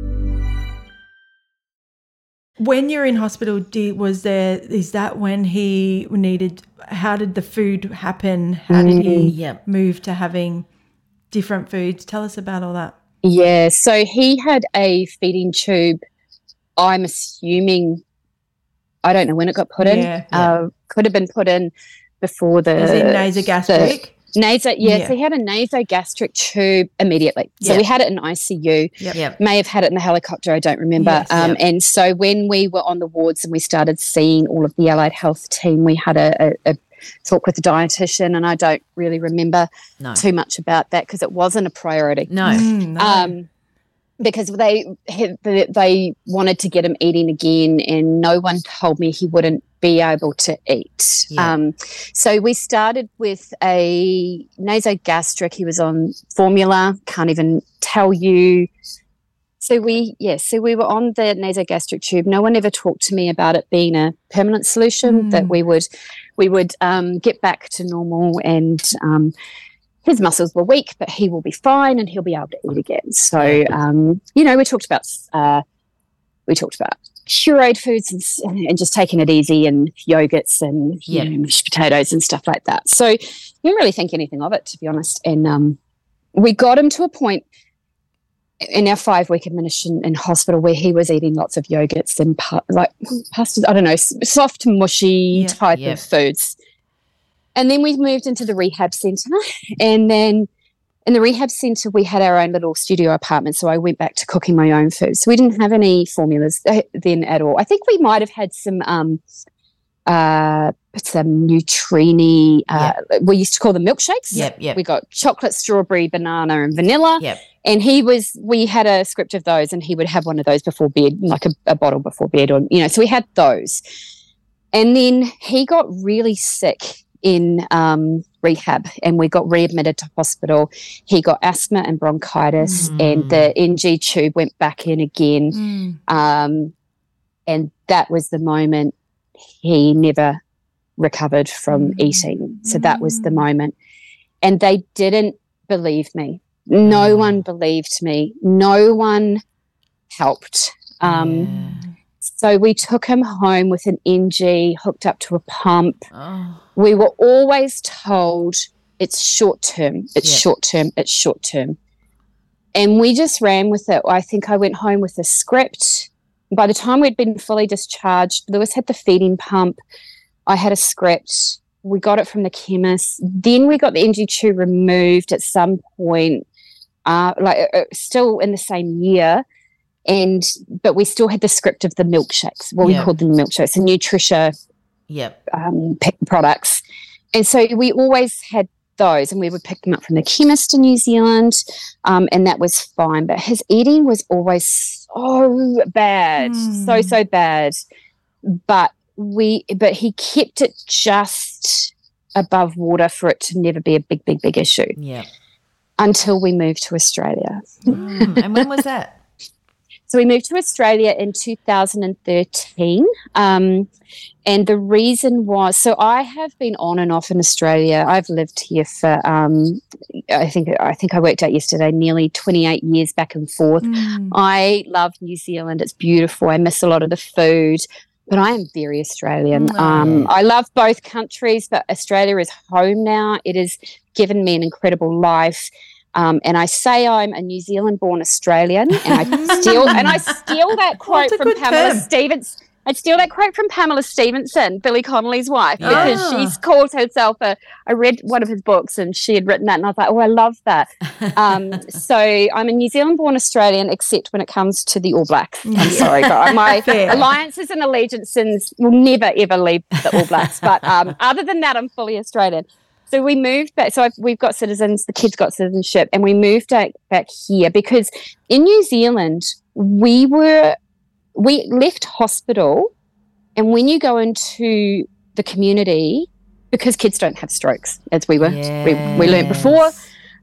When you're in hospital, do, was there, is that when he needed, how did the food happen? How did he Yep. move to having different foods? Tell us about all that. Yeah, so he had a feeding tube, I'm assuming, I don't know when it got put in. Yeah, Uh, could have been put in before the... Is it nasogastric? the- Naso, yeah, Yeah. so he had a nasogastric tube immediately. So Yeah. we had it in I C U. Yep. Yep. May have had it in the helicopter, I don't remember. Yes. um, Yep. And so when we were on the wards and we started seeing all of the allied health team, we had a, a, a talk with the dietitian, and I don't really remember No. too much about that because it wasn't a priority. No. Mm, no. Um, because they had, they wanted to get him eating again, and no one told me he wouldn't be able to eat. Yeah. Um, so we started with a nasogastric. He was on formula, can't even tell you. So we, yeah, so we were on the nasogastric tube. No one ever talked to me about it being a permanent solution, Mm. that we would, we would um, get back to normal, and um, his muscles were weak, but he will be fine and he'll be able to eat again. So, um, you know, we talked about, uh, we talked about pureed foods and, s- and just taking it easy, and yogurts and you Yeah. know, mashed potatoes and stuff like that. So didn't really think anything of it, to be honest. And um, we got him to a point in our five-week admission in hospital where he was eating lots of yogurts and pa- like pasta, I don't know, s- soft, mushy Yeah. type Yeah. of foods. And then we moved into the rehab centre, and then in the rehab centre we had our own little studio apartment, so I went back to cooking my own food. So we didn't have any formulas uh, then at all. I think we might have had some um, uh, some Nutrini, uh, we used to call them milkshakes. Yep, yep. We got chocolate, strawberry, banana and vanilla. Yep. And he was, we had a script of those, and he would have one of those before bed, like a, a bottle before bed, or, you know, so we had those. And then he got really sick in um, rehab, and we got readmitted to hospital. He got asthma and bronchitis, and the N G tube went back in again. Mm. Um, and that was the moment he never recovered from eating. So that was the moment. And they didn't believe me. No one believed me. No one helped. Um, So we took him home with an N G hooked up to a pump. Oh. We were always told it's short term, it's Yeah. short term, it's short term. And we just ran with it. I think I went home with a script. By the time we'd been fully discharged, Lewis had the feeding pump. I had a script. We got it from the chemist. Then we got the N G tube removed at some point, uh, like uh, still in the same year. And but we still had the script of the milkshakes. Well, Yeah. we called them milkshakes, the Nutricia Yep. um, p- products. And so we always had those, and we would pick them up from the chemist in New Zealand, um, and that was fine. But his eating was always so bad, so, so bad. But we, but he kept it just above water for it to never be a big, big, big issue Yep. until we moved to Australia. Mm. And when was that? So we moved to Australia in two thousand thirteen. Um, and the reason was, so I have been on and off in Australia. I've lived here for, um, I think I think I worked out yesterday, nearly twenty-eight years back and forth. Mm. I love New Zealand. It's beautiful. I miss a lot of the food, but I am very Australian. Mm. Um, I love both countries, but Australia is home now. It has given me an incredible life. Um, and I say I'm a New Zealand-born Australian, and I steal and I steal that quote from Pamela Stevens. I steal that quote from Pamela Stevenson, Billy Connolly's wife, because oh. she's called herself a. I read one of his books, and she had written that, and I was like, oh, I love that. Um, so I'm a New Zealand-born Australian, except when it comes to the All Blacks. I'm sorry, but my Fair. alliances and allegiances will never ever leave the All Blacks. But um, other than that, I'm fully Australian. So we moved back. So I've, we've got citizens, the kids got citizenship, and we moved back, back here because in New Zealand, we were, we left hospital, and when you go into the community, because kids don't have strokes, as we were, yes. we, we learned before,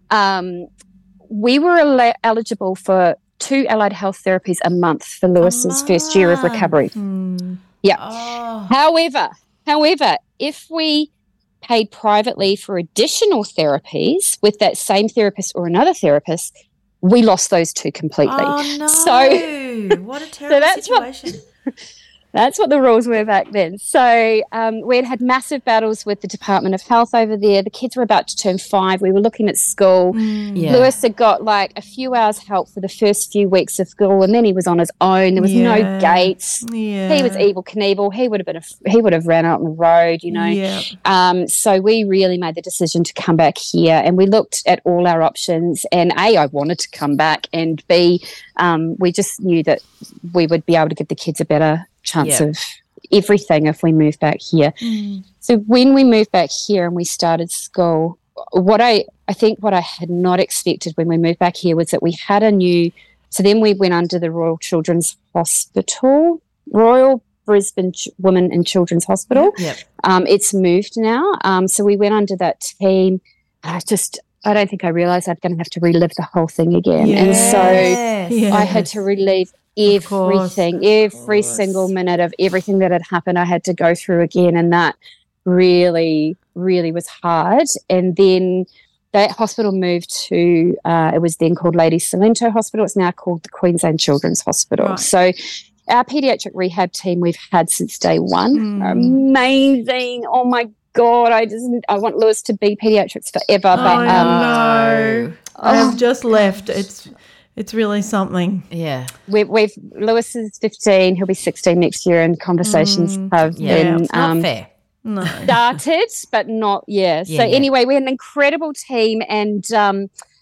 um, we were el- eligible for two allied health therapies a month for Lewis's oh, first year of recovery. Hmm. Yeah. Oh. However, however, if we paid privately for additional therapies with that same therapist or another therapist, we lost those two completely. Oh, no. So, what a terrible so that's situation. What, that's what the rules were back then. So um, we had had massive battles with the Department of Health over there. The kids were about to turn five. We were looking at school. Mm, yeah. Lewis had got like a few hours help for the first few weeks of school, and then he was on his own. There was yeah. no gates. Yeah. He was Evel Knievel. He would have been a, he would have ran out on the road, you know. Yeah. Um, so we really made the decision to come back here, and we looked at all our options. And A, I wanted to come back, and B, um, we just knew that we would be able to give the kids a better chance yep. of everything if we move back here. Mm. So when we moved back here and we started school, what I, I think what I had not expected when we moved back here was that we had a new, so then we went under the Royal Children's Hospital, Royal Brisbane Ch- Women and Children's Hospital. Yep. Um, it's moved now. Um, so we went under that team. I just, I don't think I realised I'd going to have to relive the whole thing again. Yes. And so yes. I had to relive everything, every single minute of everything that had happened, I had to go through again, and that really, really was hard. And then that hospital moved to, uh, it was then called Lady Cilento Hospital. It's now called the Queensland Children's Hospital. Right. So our paediatric rehab team we've had since day one. Mm. Amazing. Oh, my God. I just, I want Lewis to be paediatrics forever. Oh, but um, no. I have just left. It's... It's really something. Yeah. We, we've Lewis is fifteen. He'll be sixteen next year, and conversations mm, have yeah, been it's not um, fair. No. started, but not yeah. yeah so yeah. anyway, we had an incredible team, and um,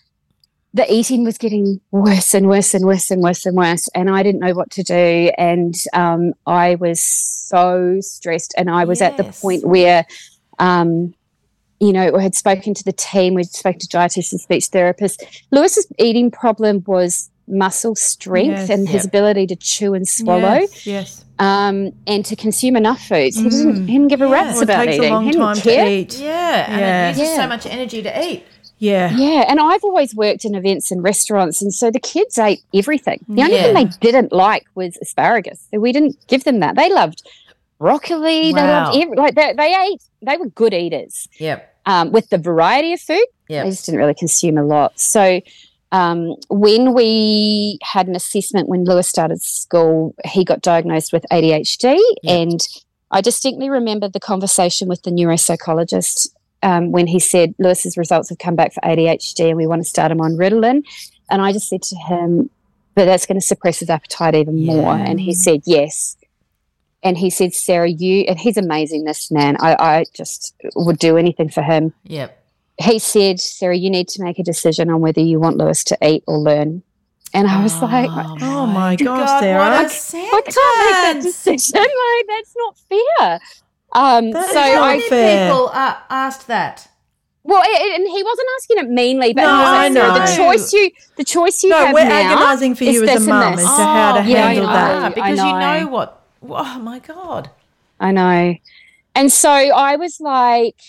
the eating was getting worse and worse and worse and worse and worse, and I didn't know what to do, and um, I was so stressed, and I was yes. at the point where. Um, you know, I had spoken to the team, we'd spoken to dietitians, speech therapists. Lewis's eating problem was muscle strength yes, and his yep. ability to chew and swallow. Yes, yes. Um, and to consume enough foods. He didn't, he didn't give a rat's well, about it takes eating. a long time to eat. Yeah, and yeah. it uses yeah. so much energy to eat. Yeah. Yeah, and I've always worked in events and restaurants, and so the kids ate everything. The only yeah. thing they didn't like was asparagus. So we didn't give them that. They loved broccoli. Wow. They loved every, like they, they ate. They were good eaters. Yep. Um, with the variety of food, yep. they just didn't really consume a lot. So um, when we had an assessment when Lewis started school, he got diagnosed with A D H D, yep. and I distinctly remember the conversation with the neuropsychologist um, when he said Lewis's results have come back for A D H D and we want to start him on Ritalin. And I just said to him, but that's going to suppress his appetite even yeah. more. And he said, yes. And he said, Sarah, you, and he's amazing, this man. I, I just would do anything for him. Yep. He said, Sarah, you need to make a decision on whether you want Lewis to eat or learn. And I was oh, like, oh, my gosh, God, Sarah. What a I, I can't make that decision. Like, that's not fair. Um, that so is not I, fair. people uh, asked that. Well, it, and he wasn't asking it meanly, but no, he was like, I know. the choice you, the choice you no, have we're now agonising for you as a mum as to oh, how to yeah, handle I know, that. Because I you know. know what, oh, my God. I know. And so I was like,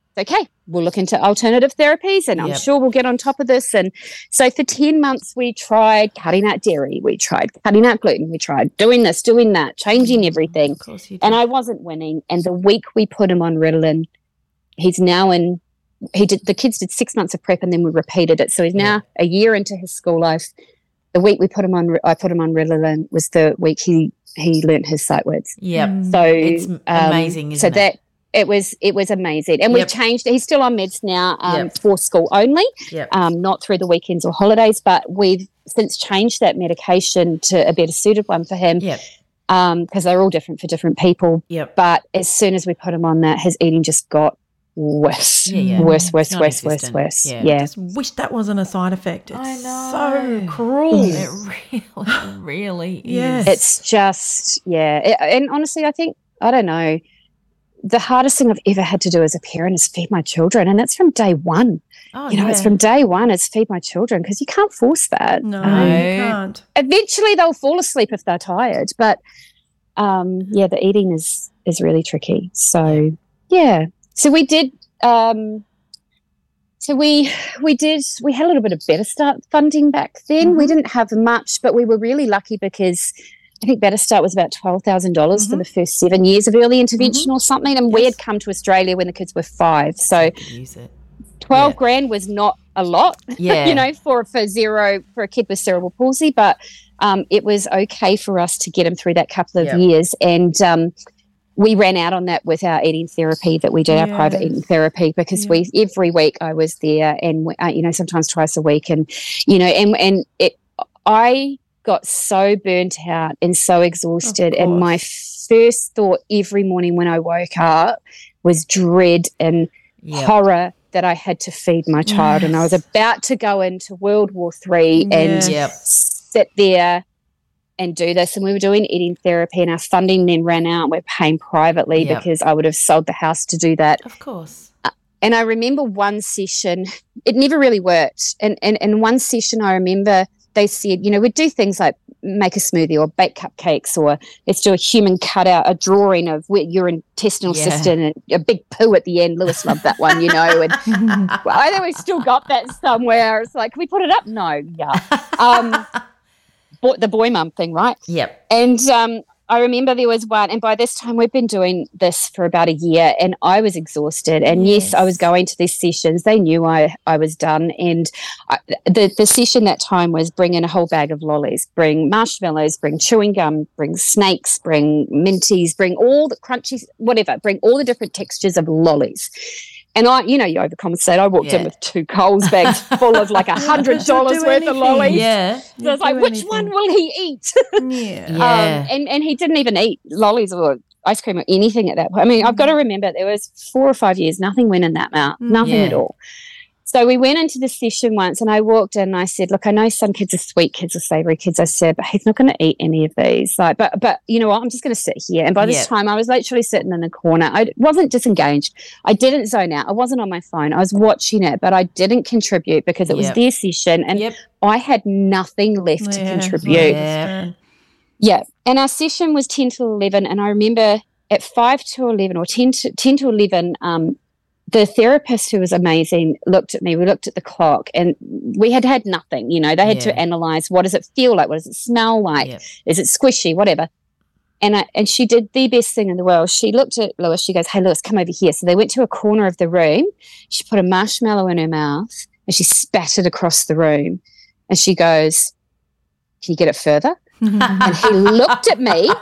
okay, we'll look into alternative therapies and I'm Yep. sure we'll get on top of this. And so for ten months, we tried cutting out dairy. We tried cutting out gluten. We tried doing this, doing that, changing everything. Of course you do. And I wasn't winning. And the week we put him on Ritalin, he's now in, he did, the kids did six months of prep and then we repeated it. So he's now a year into his school life. The week we put him on, I put him on Ritalin was the week he, he learnt his sight words. Yep. So It's um, amazing, isn't so it? that it was it was amazing, and Yep. we've changed. He's still on meds now um, Yep. for school only, Yep. um, not through the weekends or holidays. But we've since changed that medication to a better suited one for him. Yep. because they're all different for different people. Yep. But as soon as we put him on that, his eating just got worse, Yeah, yeah. worse, worse, It's worse, worse, non-existent. worse. Yeah. Yeah. Just wish that wasn't a side effect. It's I know. so cruel. It really, really is. Yes. It's just, yeah. It, and honestly, I think, I don't know, the hardest thing I've ever had to do as a parent is feed my children. And that's from day one. Oh, you know, yeah. it's from day one is feed my children because you can't force that. No, No. you can't. Eventually they'll fall asleep if they're tired. But, um, yeah, the eating is, is really tricky. So, yeah. So we did... Um, So we we did we had a little bit of Better Start funding back then. Mm-hmm. We didn't have much, but we were really lucky because I think Better Start was about twelve thousand dollars Mm-hmm. for the first seven years of early intervention or something. And we Yes. had come to Australia when the kids were five, so Use it. twelve Yeah. grand was not a lot, Yeah. you know, for for zero for a kid with cerebral palsy, but um, it was okay for us to get him through that couple of Yeah. years. And um, we ran out on that with our eating therapy that we did, our private Yes. eating therapy, because Yeah. we every week I was there, and uh, you know, sometimes twice a week, and you know, and and it, I got so burnt out and so exhausted, and my first thought every morning when I woke up was dread and Yep. horror that I had to feed my child, and I was Yes. about to go into World War Three and Yes. Yep. sit there and do this. And we were doing eating therapy, and our funding then ran out. We're paying privately Yep. because I would have sold the house to do that. Of course. And I remember one session, it never really worked. And and and one session I remember they said, you know, we'd do things like make a smoothie or bake cupcakes, or let's do a human cutout, a drawing of where your intestinal Yeah. system and a big poo at the end. Lewis loved that one, you know. And I think we still got that somewhere. It's like, can we put it up? No, yeah. Um, boy, the boy mum thing, right? Yep. And um, I remember there was one, and by this time we've been doing this for about a year, and I was exhausted. And yes, I was going to these sessions. They knew I, I was done. And I, the, the session that time was bring in a whole bag of lollies, bring marshmallows, bring chewing gum, bring snakes, bring minties, bring all the crunchy, whatever, bring all the different textures of lollies. And I, you know, you overcompensate. I walked Yeah. in with two Coles bags full of like a hundred dollars do worth of anything. lollies. Yeah. So I was like, do which anything. one will he eat? Yeah. Yeah. Um, and, and he didn't even eat lollies or ice cream or anything at that point. I mean, I've got to remember there was four or five years, nothing went in that mouth, nothing Yeah. at all. So we went into the session once, and I walked in and I said, look, I know some kids are sweet kids or savoury kids. I said, but he's not going to eat any of these. Like, but, but you know what? I'm just going to sit here. And by this Yeah. time, I was literally sitting in the corner. I wasn't disengaged. I didn't zone out. I wasn't on my phone. I was watching it, but I didn't contribute because it was Yep. their session, and Yep. I had nothing left to Yeah, contribute. I Yeah. understand. Yeah, and our session was ten to eleven, and I remember at five to eleven or ten to, ten to eleven, um, the therapist, who was amazing, looked at me. We looked at the clock, and we had had nothing. You know, they had Yeah. to analyse, what does it feel like? What does it smell like? Yep. Is it squishy? Whatever. And I, and she did the best thing in the world. She looked at Lewis. She goes, hey, Lewis, come over here. So they went to a corner of the room. She put a marshmallow in her mouth, and she spat it across the room. And she goes, can you get it further? And he looked at me.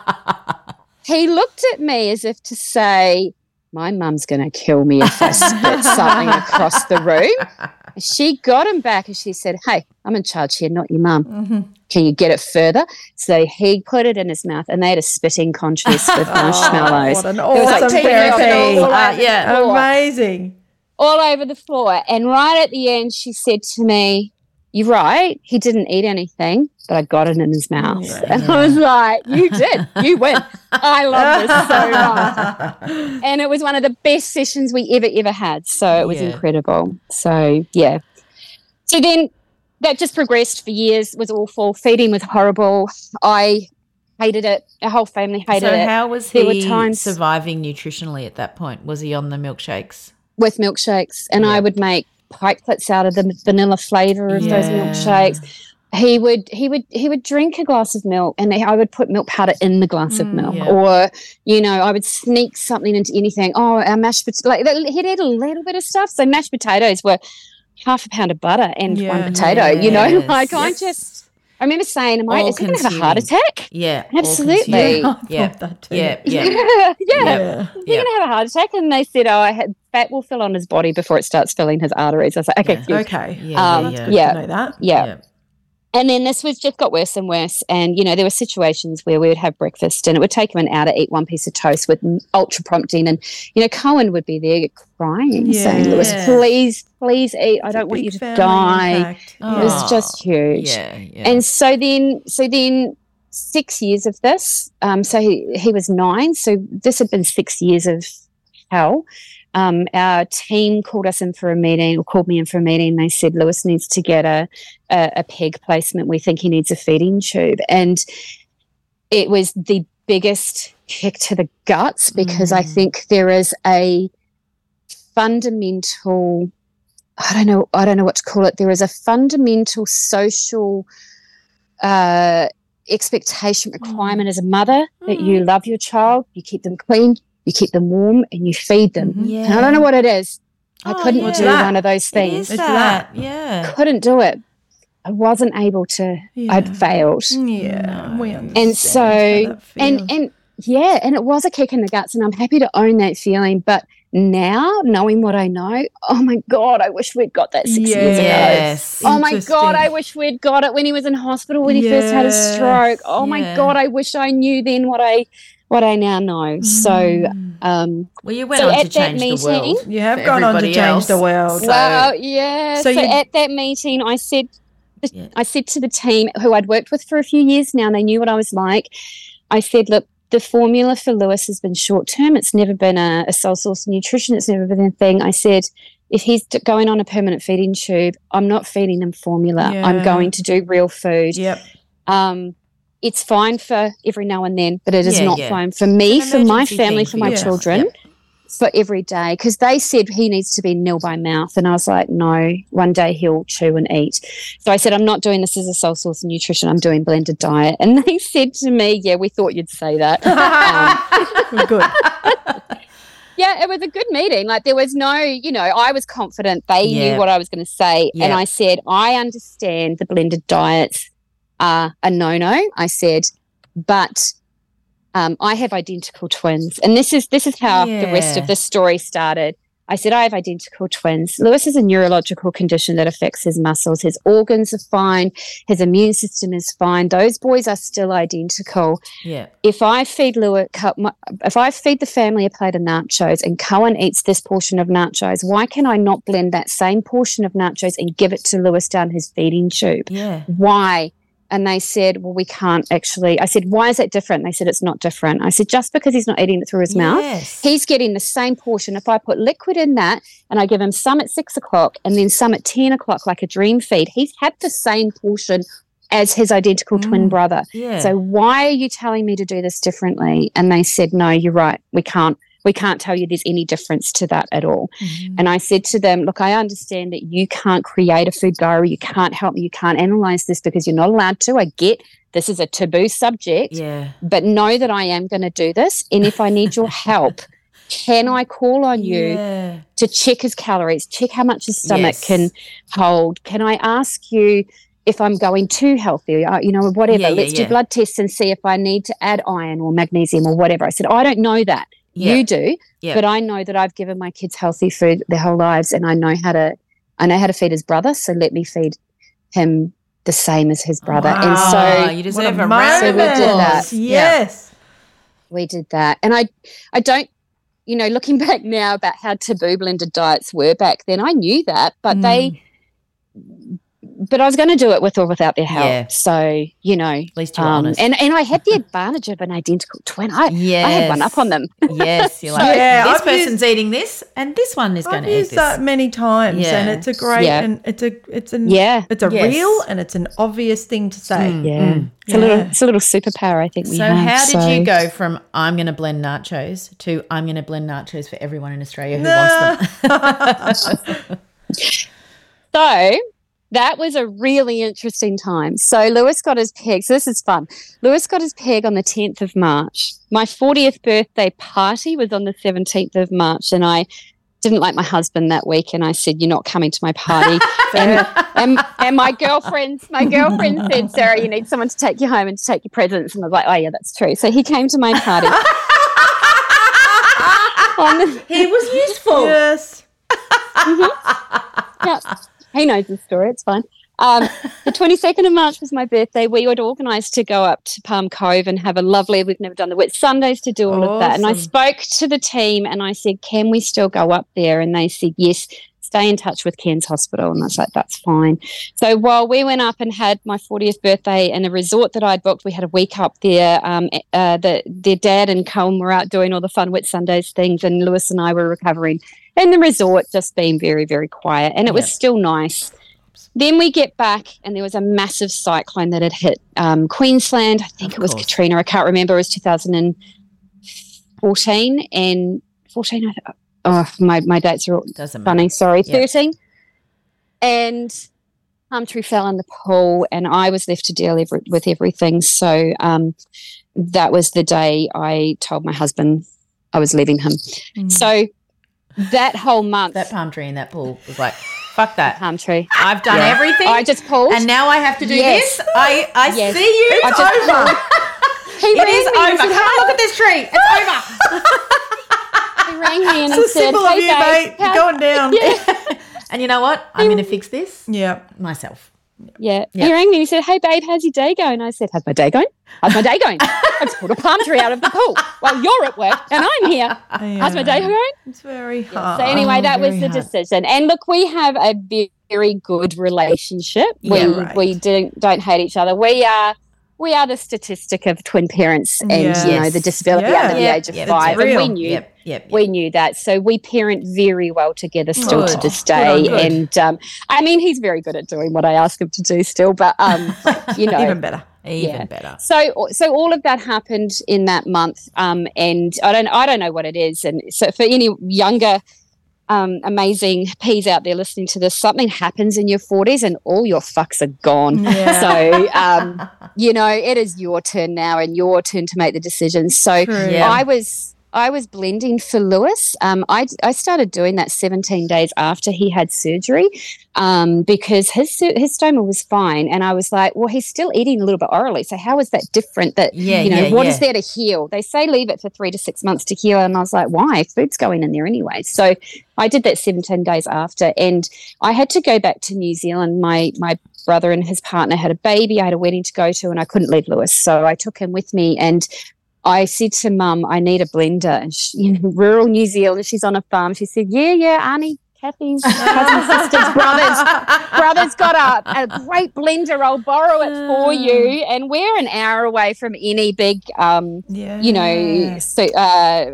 He looked at me as if to say, my mum's going to kill me if I spit something across the room. And she got him back and she said, hey, I'm in charge here, not your mum. Mm-hmm. Can you get it further? So he put it in his mouth, and they had a spitting contest with marshmallows. What an was like awesome tearing off therapy. all over Uh, the yeah. floor. Amazing. All over the floor. And right at the end, she said to me, you're right, he didn't eat anything, but I got it in his mouth. Yeah. And I was like, you did. You win. I love this so much. And it was one of the best sessions we ever, ever had. So it was Yeah. incredible. So, yeah. So then that just progressed for years. It was awful. Feeding was horrible. I hated it. Our whole family hated So it. how was There were he times- surviving nutritionally at that point? Was he on the milkshakes? with milkshakes, and Yeah. I would make pike plits out of the vanilla flavour of those Yeah. milkshakes. He would he would he would drink a glass of milk, and I would put milk powder in the glass of milk, yeah. or you know, I would sneak something into anything. Oh, our mashed potatoes, like he'd add a little bit of stuff. So mashed potatoes were half a pound of butter and Yeah. one potato. You know, Yes. like I Yes. just I remember saying, "Am I? All Is he going to have a heart consuming. attack?" Yeah. all Absolutely. consuming. I Yeah. thought that too. Yeah. Yeah. yeah, Yeah. you're going to have a heart attack. And they said, oh, I had fat will fill on his body before it starts filling his arteries. I was like, okay, Yeah. good. Okay. Yeah. Um, yeah. Good yeah. to know that. Yeah. Yeah. And then this was just got worse and worse. And, you know, there were situations where we would have breakfast and it would take him an hour to eat one piece of toast with ultra prompting. And, you know, Cohen would be there crying, saying, Yeah. Lewis, please, please eat. I don't want Big you to family die. impact. It was Oh, just huge. Yeah. Yeah. And so then, so then six years of this, um, so he, he was nine. So this had been six years of hell. Um, our team called us in for a meeting, or called me in for a meeting. They said Lewis needs to get a, a, a peg placement. We think he needs a feeding tube. And it was the biggest kick to the guts because I think there is a fundamental, I don't know, I don't know what to call it. There is a fundamental social uh, expectation requirement as a mother that you love your child, you keep them clean, you keep them warm, and you feed them. Yeah. And I don't know what it is. I Oh, couldn't yeah. do that? one of those It things. is that. Yeah. Couldn't do it. I wasn't able to. Yeah. I'd failed. Yeah. We understand And so, how that and feels. and yeah, and it was a kick in the guts, and I'm happy to own that feeling. But now, knowing what I know, oh my God, I wish we'd got that six years ago. Yes. Oh my God, Interesting. I wish we'd got it when he was in hospital, when he first had a Yes. stroke. Oh my Yeah. God, I wish I knew then what I what I now know. So, Mm. um, Well, you went So on to at that change the meeting- world. You have for gone on to everybody change else. the world. So- well, yeah. so So, you- at that meeting, I said, Yeah. I said to the team who I'd worked with for a few years now, and they knew what I was like. I said, look, the formula for Lewis has been short term. It's never been a, a sole source of nutrition. It's never been a thing. I said, if he's d- going on a permanent feeding tube, I'm not feeding him formula. Yeah. I'm going to do real food. Yep. Um, it's fine for every now and then, but it is Yeah, not yeah. fine for me, It's an for my emergency family, thing for my you. children, Yep. for every day. Because they said he needs to be nil by mouth. And I was like, no, one day he'll chew and eat. So I said, I'm not doing this as a sole source of nutrition. I'm doing blended diet. And they said to me, yeah, we thought you'd say that. um, Good. yeah, it was a good meeting. Like there was no, you know, I was confident they Yeah. knew what I was going to say. And Yeah. I said, I understand the blended diets are a no-no. I said, but um, I have identical twins. And this is this is how the rest Yeah. of the story started. I said, I have identical twins. Lewis has a neurological condition that affects his muscles. His organs are fine. His immune system is fine. Those boys are still identical. Yeah. If I feed Lewis, if I feed the family a plate of nachos and Cohen eats this portion of nachos, why can I not blend that same portion of nachos and give it to Lewis down his feeding tube? Yeah. Why? And they said, well, we can't actually. I said, why is that different? They said, it's not different. I said, just because he's not eating it through his mouth, Yes. he's getting the same portion. If I put liquid in that and I give him some at six o'clock and then some at ten o'clock, like a dream feed, he's had the same portion as his identical twin brother. Yeah. So why are you telling me to do this differently? And they said, no, you're right. We can't. We can't tell you there's any difference to that at all. Mm-hmm. And I said to them, look, I understand that you can't create a food diary. You can't help me. You can't analyze this because you're not allowed to. I get this is a taboo subject, Yeah. but know that I am going to do this. And if I need your help, can I call on you Yeah. to check his calories, check how much his stomach Yes. can hold? Can I ask you if I'm going too healthy, uh, you know, whatever? Yeah, yeah, Let's yeah. do blood tests and see if I need to add iron or magnesium or whatever. I said, I don't know that. Yeah. You do, Yeah. but I know that I've given my kids healthy food their whole lives, and I know how to. I know how to feed his brother, so let me feed him the same as his brother. Wow. And so you What deserve a a round So of we did applause. that. Yes. we did that, and I, I don't, you know, looking back now about how taboo blended diets were back then, I knew that, but they, but I was going to do it with or without their help. Yeah. So, you know. At least you're honest. And, and I had the advantage of an identical twin. I, Yes. I had one up on them. Yes. You're like, Yeah, this I've person's used- eating this and this one is going I've to eat used this. that many times, Yeah. and it's a great, Yeah. and it's a, it's an, Yeah. it's a Yes. real, and it's an obvious thing to say. Yeah. It's, a Yeah. little, it's a little superpower, I think we So have. how did So- you go from I'm going to blend nachos to I'm going to blend nachos for everyone in Australia who wants them? So that was a really interesting time. So Lewis got his peg. So this is fun. Lewis got his peg on the tenth of March. My fortieth birthday party was on the seventeenth of March, and I didn't like my husband that week, and I said, "You're not coming to my party." and, and and my girlfriends, my girlfriend said, "Sarah, you need someone to take you home and to take your presents." And I was like, "Oh yeah, that's true." So he came to my party. on the, He was useful. Yes. yeah, he knows the story. It's fine. Um, the twenty-second of March was my birthday. We had organised to go up to Palm Cove and have a lovely, we've never done the Whit Sundays to do all of that. And I Awesome. spoke to the team and I said, can we still go up there? And they said, yes, stay in touch with Cairns Hospital. And I was like, that's fine. So while we went up and had my fortieth birthday in a resort that I'd booked, we had a week up there. Um, uh, the, their dad and Colm were out doing all the fun Whit Sundays things, and Lewis and I were recovering in the resort, just being very, very quiet. And it was Yep. still nice. Then we get back and there was a massive cyclone that had hit um, Queensland. I think Of it was course. Katrina. I can't remember. It was two thousand fourteen and fourteen. I th- oh, my, my dates are all Doesn't matter. funny. Sorry, Yeah. thirteen. And palm tree fell in the pool and I was left to deal every, with everything. So um, that was the day I told my husband I was leaving him. So that whole month, That palm tree in that pool was like, fuck that. palm tree. I've done Yeah. everything. I just pulled. and now I have to do Yes. this. I, I Yes. see you. I It's just over. He It rang is me and over. said, Come on, look at this tree. It's over. He rang me and It's a said, symbol hey, of you, babe, mate. how- You're going down. And you know what? I'm going to fix this Yeah. myself. Yeah. Yeah. He rang me and he said, hey, babe, how's your day going? I said, how's my day going? How's my day going? I just pulled a palm tree out of the pool while you're at work and I'm here. How's my day going? It's very hard. So anyway, that was very the hard. decision. And look, we have a ve- very good relationship. We Yeah, right. we don't don't hate each other. We are we are the statistic of twin parents and Yes. you know the disability Yeah. under the Yep, age of yep, five. it's And we real. knew Yep, yep, yep. we knew that. So we parent very well together still to Good. this Good day. on good. And um, I mean, he's very good at doing what I ask him to do still. But um, you know, Even better. Even Yeah. better. so so all of that happened in that month, um, and I don't I don't know what it is. And so for any younger, um, amazing P's out there listening to this, something happens in your forties and all your fucks are gone. Yeah. So um, you know it is your turn now and your turn to make the decisions. So True. Yeah. I was. I was blending for Lewis. Um, I, I started doing that seventeen days after he had surgery um, because his su- his stoma was fine. And I was like, well, he's still eating a little bit orally. So how is that different that, Yeah, you know, yeah, what is yeah. there to heal? They say leave it for three to six months to heal. And I was like, why? Food's going in there anyway. So I did that seventeen days after. And I had to go back to New Zealand. My, my brother and his partner had a baby. I had a wedding to go to and I couldn't leave Lewis. So I took him with me and I said to Mum, I need a blender. And she, in rural New Zealand, she's on a farm. She said, yeah, yeah, Auntie, Kathy's cousins, sisters, brothers, brothers got a, a great blender. I'll borrow it for you. And we're an hour away from any big, um, Yeah. you know, so, uh,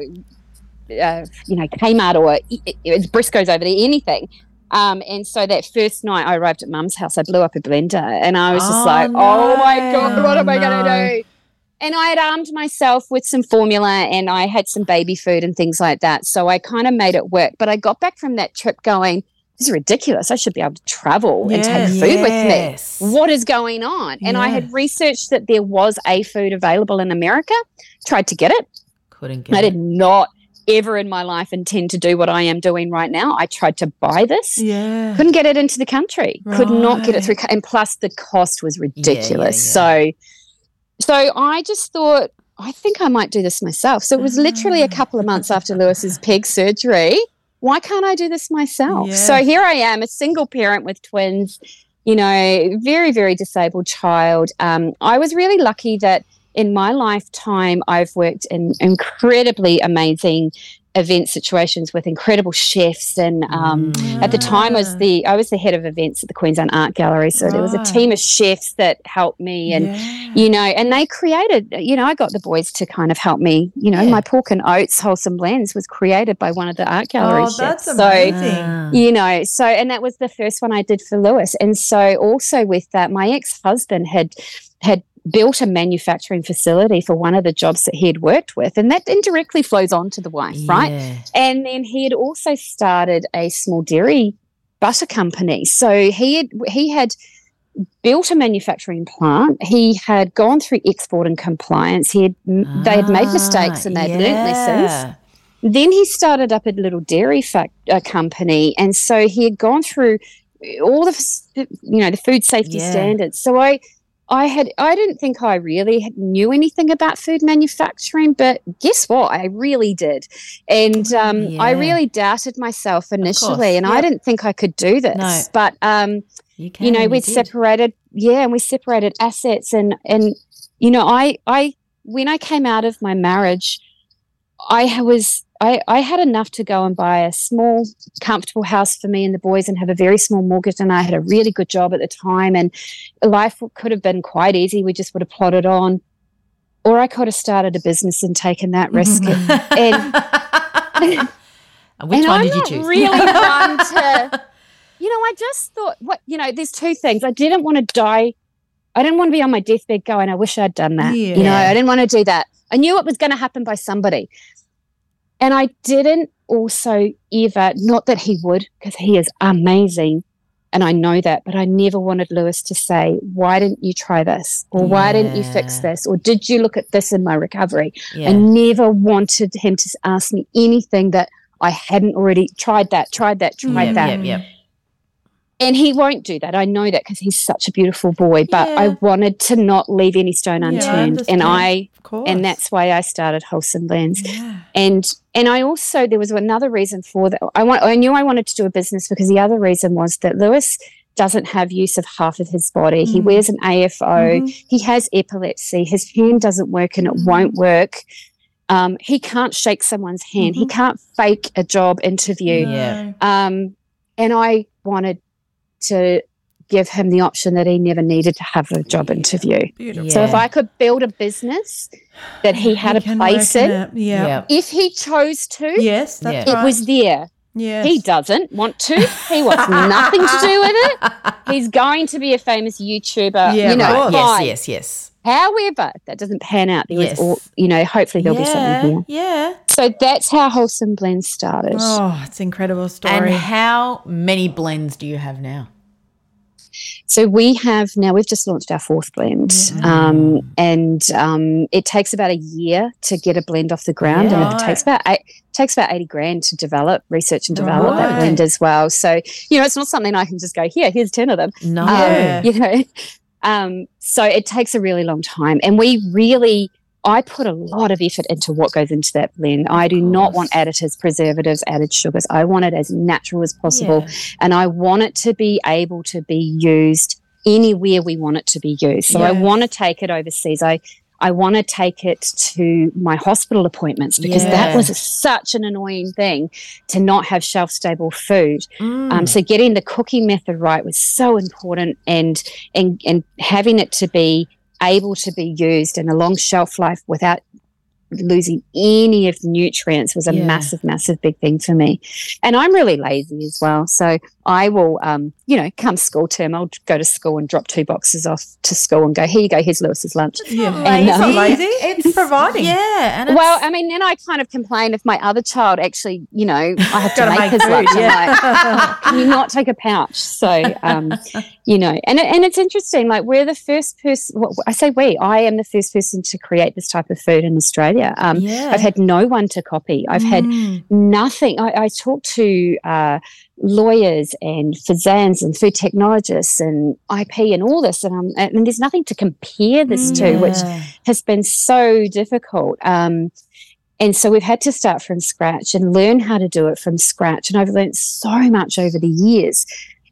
uh, you know, Kmart or it, it's Briscoe's over there, anything. Um, and so that first night I arrived at Mum's house, I blew up a blender and I was just Oh, like, no. oh my God, what am I going no. to do? And I had armed myself with some formula and I had some baby food and things like that. So I kind of made it work. But I got back from that trip going, this is ridiculous. I should be able to travel and take Yes. food Yes. with me. What is going on? And I had Yeah. researched that there was a food available in America, tried to get it. Couldn't get I it. did not ever in my life intend to do what I am doing right now. I tried to buy this. Yeah. Couldn't get it into the country. Could not get it Right. through. cu- And plus the cost was ridiculous. yeah. So, so I just thought, I think I might do this myself. So it was literally a couple of months after Lewis's peg surgery. Why can't I do this myself? Yeah. So here I am, a single parent with twins, you know, very, very disabled child. Um, I was really lucky that in my lifetime, I've worked in incredibly amazing event situations with incredible chefs, and um, Mm. at the time I was the I was the head of events at the Queensland Art Gallery, so there was a Right. team of chefs that helped me, and Yeah. you know, and they created, you know, I got the boys to kind of help me, you know, Yeah. my pork and oats wholesome blends was created by one of the art gallery Oh, chefs. that's So amazing. you know, so, and that was the first one I did for Lewis. And so also with that, my ex-husband had had built a manufacturing facility for one of the jobs that he had worked with, and that indirectly flows on to the wife, right? Yeah. And then he had also started a small dairy butter company. So he had he had built a manufacturing plant. He had gone through export and compliance. He had they had made mistakes and they'd Ah, learnt lessons. yeah. Then he started up a little dairy fac- uh, company, and so he had gone through all the, f- you know, the food safety Yeah. standards. So I, I had, I didn't think I really had- knew anything about food manufacturing, but guess what? I really did, and um, I Yeah. really doubted myself initially, course, and I yep. didn't think I could do this. No. But um, You can. you know, and we did. separated, yeah, and we separated assets, and and you know, I I when I came out of my marriage, I was I I had enough to go and buy a small, comfortable house for me and the boys, and have a very small mortgage, and I had a really good job at the time, and life could have been quite easy. We just would have plodded on, or I could have started a business and taken that risk. and And Which and one I'm did you not choose? really one to, you know, I just thought, what, you know, there's two things. I didn't want to die. I didn't want to be on my deathbed going, I wish I'd done that. You know, Yeah. I didn't want to do that. I knew it was going to happen by somebody. And I didn't also ever, not that he would, because he is amazing, and I know that, but I never wanted Lewis to say, why didn't you try this? Or why didn't you fix Yeah. this? Or did you look at this in my recovery? Yeah. I never wanted him to ask me anything that I hadn't already tried that, tried that, tried Yep, that. yep, yep. And he won't do that. I know that because he's such a beautiful boy, but I Yeah. wanted to not leave any stone Yeah, I unturned. understand. and I Of course. and that's why I started Wholesome Blends. Yeah. And and I also, there was another reason for that. I want I knew I wanted to do a business because the other reason was that Lewis doesn't have use of half of his body. He Mm. wears an A F O. Mhm. He has epilepsy. His hand doesn't work and it Mm. won't work. Um, he can't shake someone's hand. He Mhm. can't fake a job interview. Yeah. Um, and I wanted to give him the option that he never needed to have a job interview. Beautiful. So if Yeah. I could build a business that he had He a can place work in, it. Yeah. Yep. if he chose to, Yes, that's Yeah. it right. was there. Yes. He doesn't want to. He wants nothing to do with it. He's going to be a famous YouTuber. Yeah, you know, of course. fine. Yes, yes, yes. However, if that doesn't pan out, there Yes. is all, you know, hopefully there'll be yeah, something here. yeah. So that's how Wholesome Blend started. Oh, it's an incredible story. And how many blends do you have now? So we have now, we've just launched our fourth blend, um, and um, it takes about a year to get a blend off the ground, and Right. it takes about eight, takes about eighty grand to develop, research and develop Right. that blend as well. So you know, it's not something I can just go here. Here's ten of them. No. Um, Yeah. you know, um, so it takes a really long time, and we really. I put a lot of effort into what goes into that blend. I do not want additives, preservatives, added sugars. I want it as natural as possible. Yeah. And I want it to be able to be used anywhere we want it to be used. So I Yes. want to take it overseas. I, I want to take it to my hospital appointments because that Yeah. was such an annoying thing to not have shelf-stable food. Mm. Um, so getting the cooking method right was so important, and and and having it to be able to be used and a long shelf life without losing any of the nutrients was a Yeah. massive, massive big thing for me. And I'm really lazy as well. So I will, um, you know, come school term, I'll go to school and drop two boxes off to school and go, here you go, here's Lewis's lunch. yeah. And, It's not um, lazy. It's providing. Yeah. And it's, Well, I mean, then I kind of complain if my other child actually, you know, I have to Gotta make, make his food, lunch. I'm yeah. like, can you not take a pouch? So, um, you know, and it- and it's interesting. Like we're the first person. Well, I say we. I am the first person to create this type of food in Australia. Um, Yeah. I've had no one to copy. I've had Mm. nothing. I, I talked to uh, lawyers and physicians and food technologists and I P and all this, and, um, and there's nothing to compare this to, which Yeah. has been so difficult. Um, and so we've had to start from scratch and learn how to do it from scratch. And I've learned so much over the years.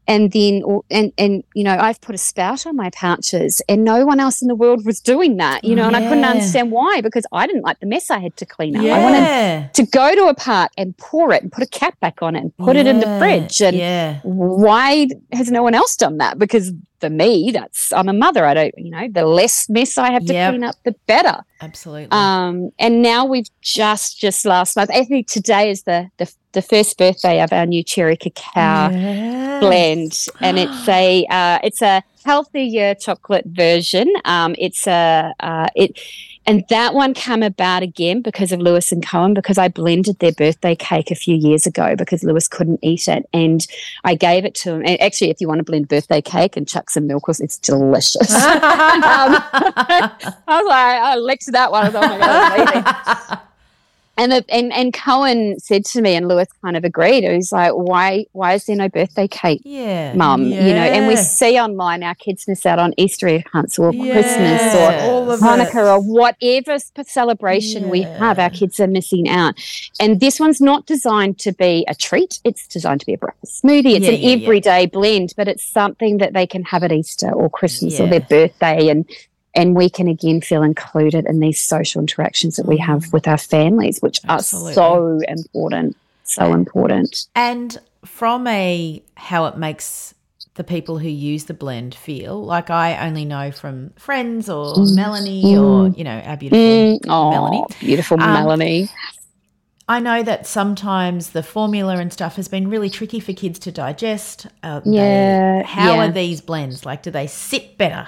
And then, and, and, you know, I've put a spout on my pouches and no one else in the world was doing that, you know, and Yeah. I couldn't understand why, because I didn't like the mess I had to clean up. Yeah. I wanted to go to a park and pour it and put a cap back on it and put it in the Yeah. fridge. And Yeah. why has no one else done that? Because for me, that's, I'm a mother. I don't, you know, the less mess I have to Yep. clean up, the better. Absolutely. Um, and now we've just, just last month, I think today is the, the, the first birthday of our new cherry cacao Yes. blend, and it's a uh, it's a healthier chocolate version. Um, it's a uh, it, and that one came about again because of Lewis and Cohen, because I blended their birthday cake a few years ago because Lewis couldn't eat it, and I gave it to him. And actually, if you want to blend birthday cake and chuck some milk, it's delicious. um, I was like, I licked that one. I was like, oh my god, it's amazing. And, the, and and Cohen said to me, and Lewis kind of agreed. He was like, "Why why is there no birthday cake, Yeah. Mum? You know?" And we Yeah. see online our kids miss out on Easter egg hunts or Yeah. Christmas or all of Hanukkah it. or whatever sp- celebration we Yeah. have. Our kids are missing out. And this one's not designed to be a treat. It's designed to be a breakfast smoothie. It's Yeah, an yeah, yeah. everyday blend, but it's something that they can have at Easter or Christmas or Yeah. their birthday, and and we can again feel included in these social interactions that we have with our families, which Absolutely. are so important, so important. And from a how it makes the people who use the blend feel, like I only know from friends or Melanie or, you know, our beautiful Mm, oh, Melanie. beautiful Um, Melanie. I know that sometimes the formula and stuff has been really tricky for kids to digest. Uh, they- Yeah, how yeah. are these blends? Like, do they sit better?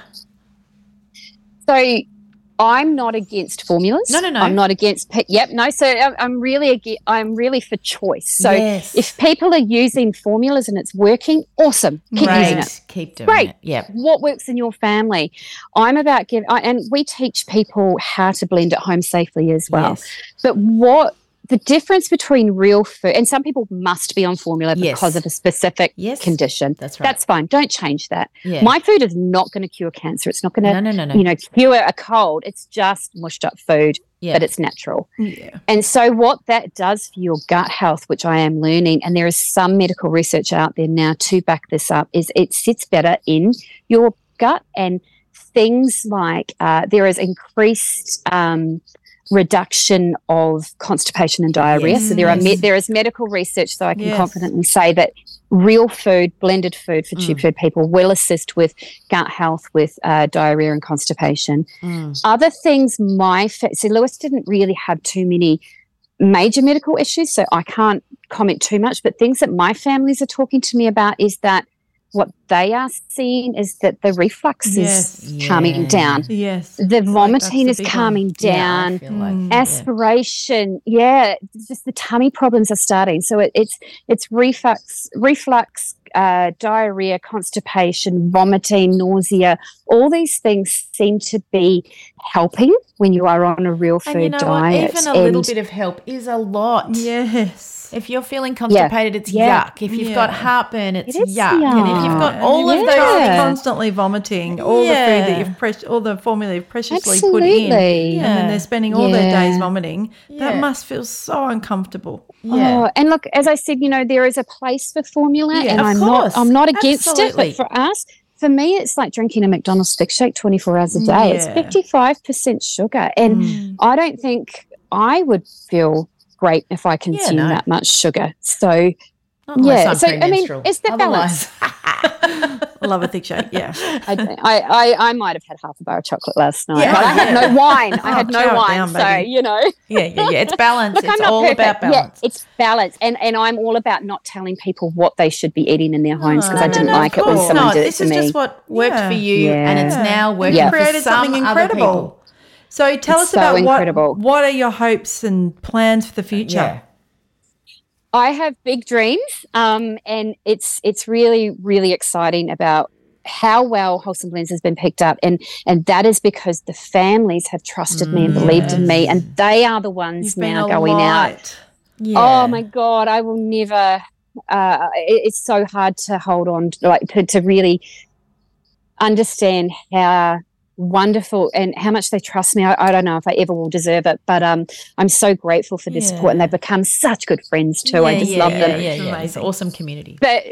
So I'm not against formulas. No, no, no. I'm not against. Pe- yep, no. So I'm- I'm really, ag- I'm really for choice. So Yes. if people are using formulas and it's working, awesome. Keep Great. using it. Keep doing Great. it. Yeah. What works in your family? I'm about give, I, and we teach people how to blend at home safely as well. Yes. But what the difference between real food, and some people must be on formula Yes. because of a specific Yes. condition. That's right. That's fine. Don't change that. Yeah. My food is not going to cure cancer. It's not going to, No, no, no, no. you know, cure a cold. It's just mushed up food, Yeah. but it's natural. Yeah. And so what that does for your gut health, which I am learning, and there is some medical research out there now to back this up, is it sits better in your gut, and things like uh, there is increased um, reduction of constipation and diarrhea. Yes, So there are me- yes. there is medical research, so I can Yes. confidently say that real food, blended food for tube food people will assist with gut health, with uh, diarrhea and constipation. Mm. Other things, my fa- so Lewis didn't really have too many major medical issues, so I can't comment too much. But things that my families are talking to me about is that what they are seeing is that the reflux Yes. is calming Yeah. down. Yes. The It's like vomiting that's is the big calming Yeah, I down. feel like, Mm. yeah. Aspiration, yeah, it's just the tummy problems are starting. So it, it's it's reflux, reflux, uh, diarrhea, constipation, vomiting, nausea. All these things seem to be helping when you are on a real food And you know diet. what? Even a little And- bit of help is a lot. Yes. If you're feeling constipated, it's Yeah. yuck. If you've Yeah. got heartburn, it's It is yuck. And if you've got yuck. all of you've those got Yeah. constantly vomiting, all the food Yeah. that you've pre- all the formula you've preciously put in, Absolutely. and then they're spending all their Yeah. days vomiting. That Yeah. must feel so uncomfortable. Yeah. Oh, and look, as I said, you know, there is a place for formula, Yeah, and of I'm course. not, I'm not against Absolutely. it. But for us, for me, it's like drinking a McDonald's Fix Shake twenty-four hours a day. It's Yeah. fifty-five percent sugar, and Mm. I don't think I would feel great if I consumed no. that much sugar. So Not unless yeah, I'm so I mean, premenstrual. it's the balance. Otherwise- I love a thick shake. Yeah. I, I, I, I might have had half a bar of chocolate last night, Yeah. but I had Yeah. no wine. I Oh, had no chow it wine, down, so baby. you know. yeah, yeah, yeah. It's balance. Look, It's I'm not all perfect. about balance. Yeah, it's balance, and and I'm all about not telling people what they should be eating in their homes because No, I no, didn't no, like of it when course someone not. did it This to is me. just what worked Yeah. for you, and it's Yeah. now working Yeah. for Created some something other incredible. people. So tell It's us about so incredible. what what are your hopes and plans for the future? Yeah. I have big dreams, um, and it's it's really really exciting about how well Wholesome Blends has been picked up, and and that is because the families have trusted me and believed in me, and they are the ones You've been now a going out. light. Yeah. Oh my God, I will never. Uh, it- it's so hard to hold on, to, like to, to really understand how wonderful and how much they trust me. I, I don't know if I ever will deserve it, but um, I'm so grateful for their support, and Yeah. they've become such good friends too. I Yeah, just yeah, love yeah, them. Yeah, yeah, It's an Amazing. awesome community. But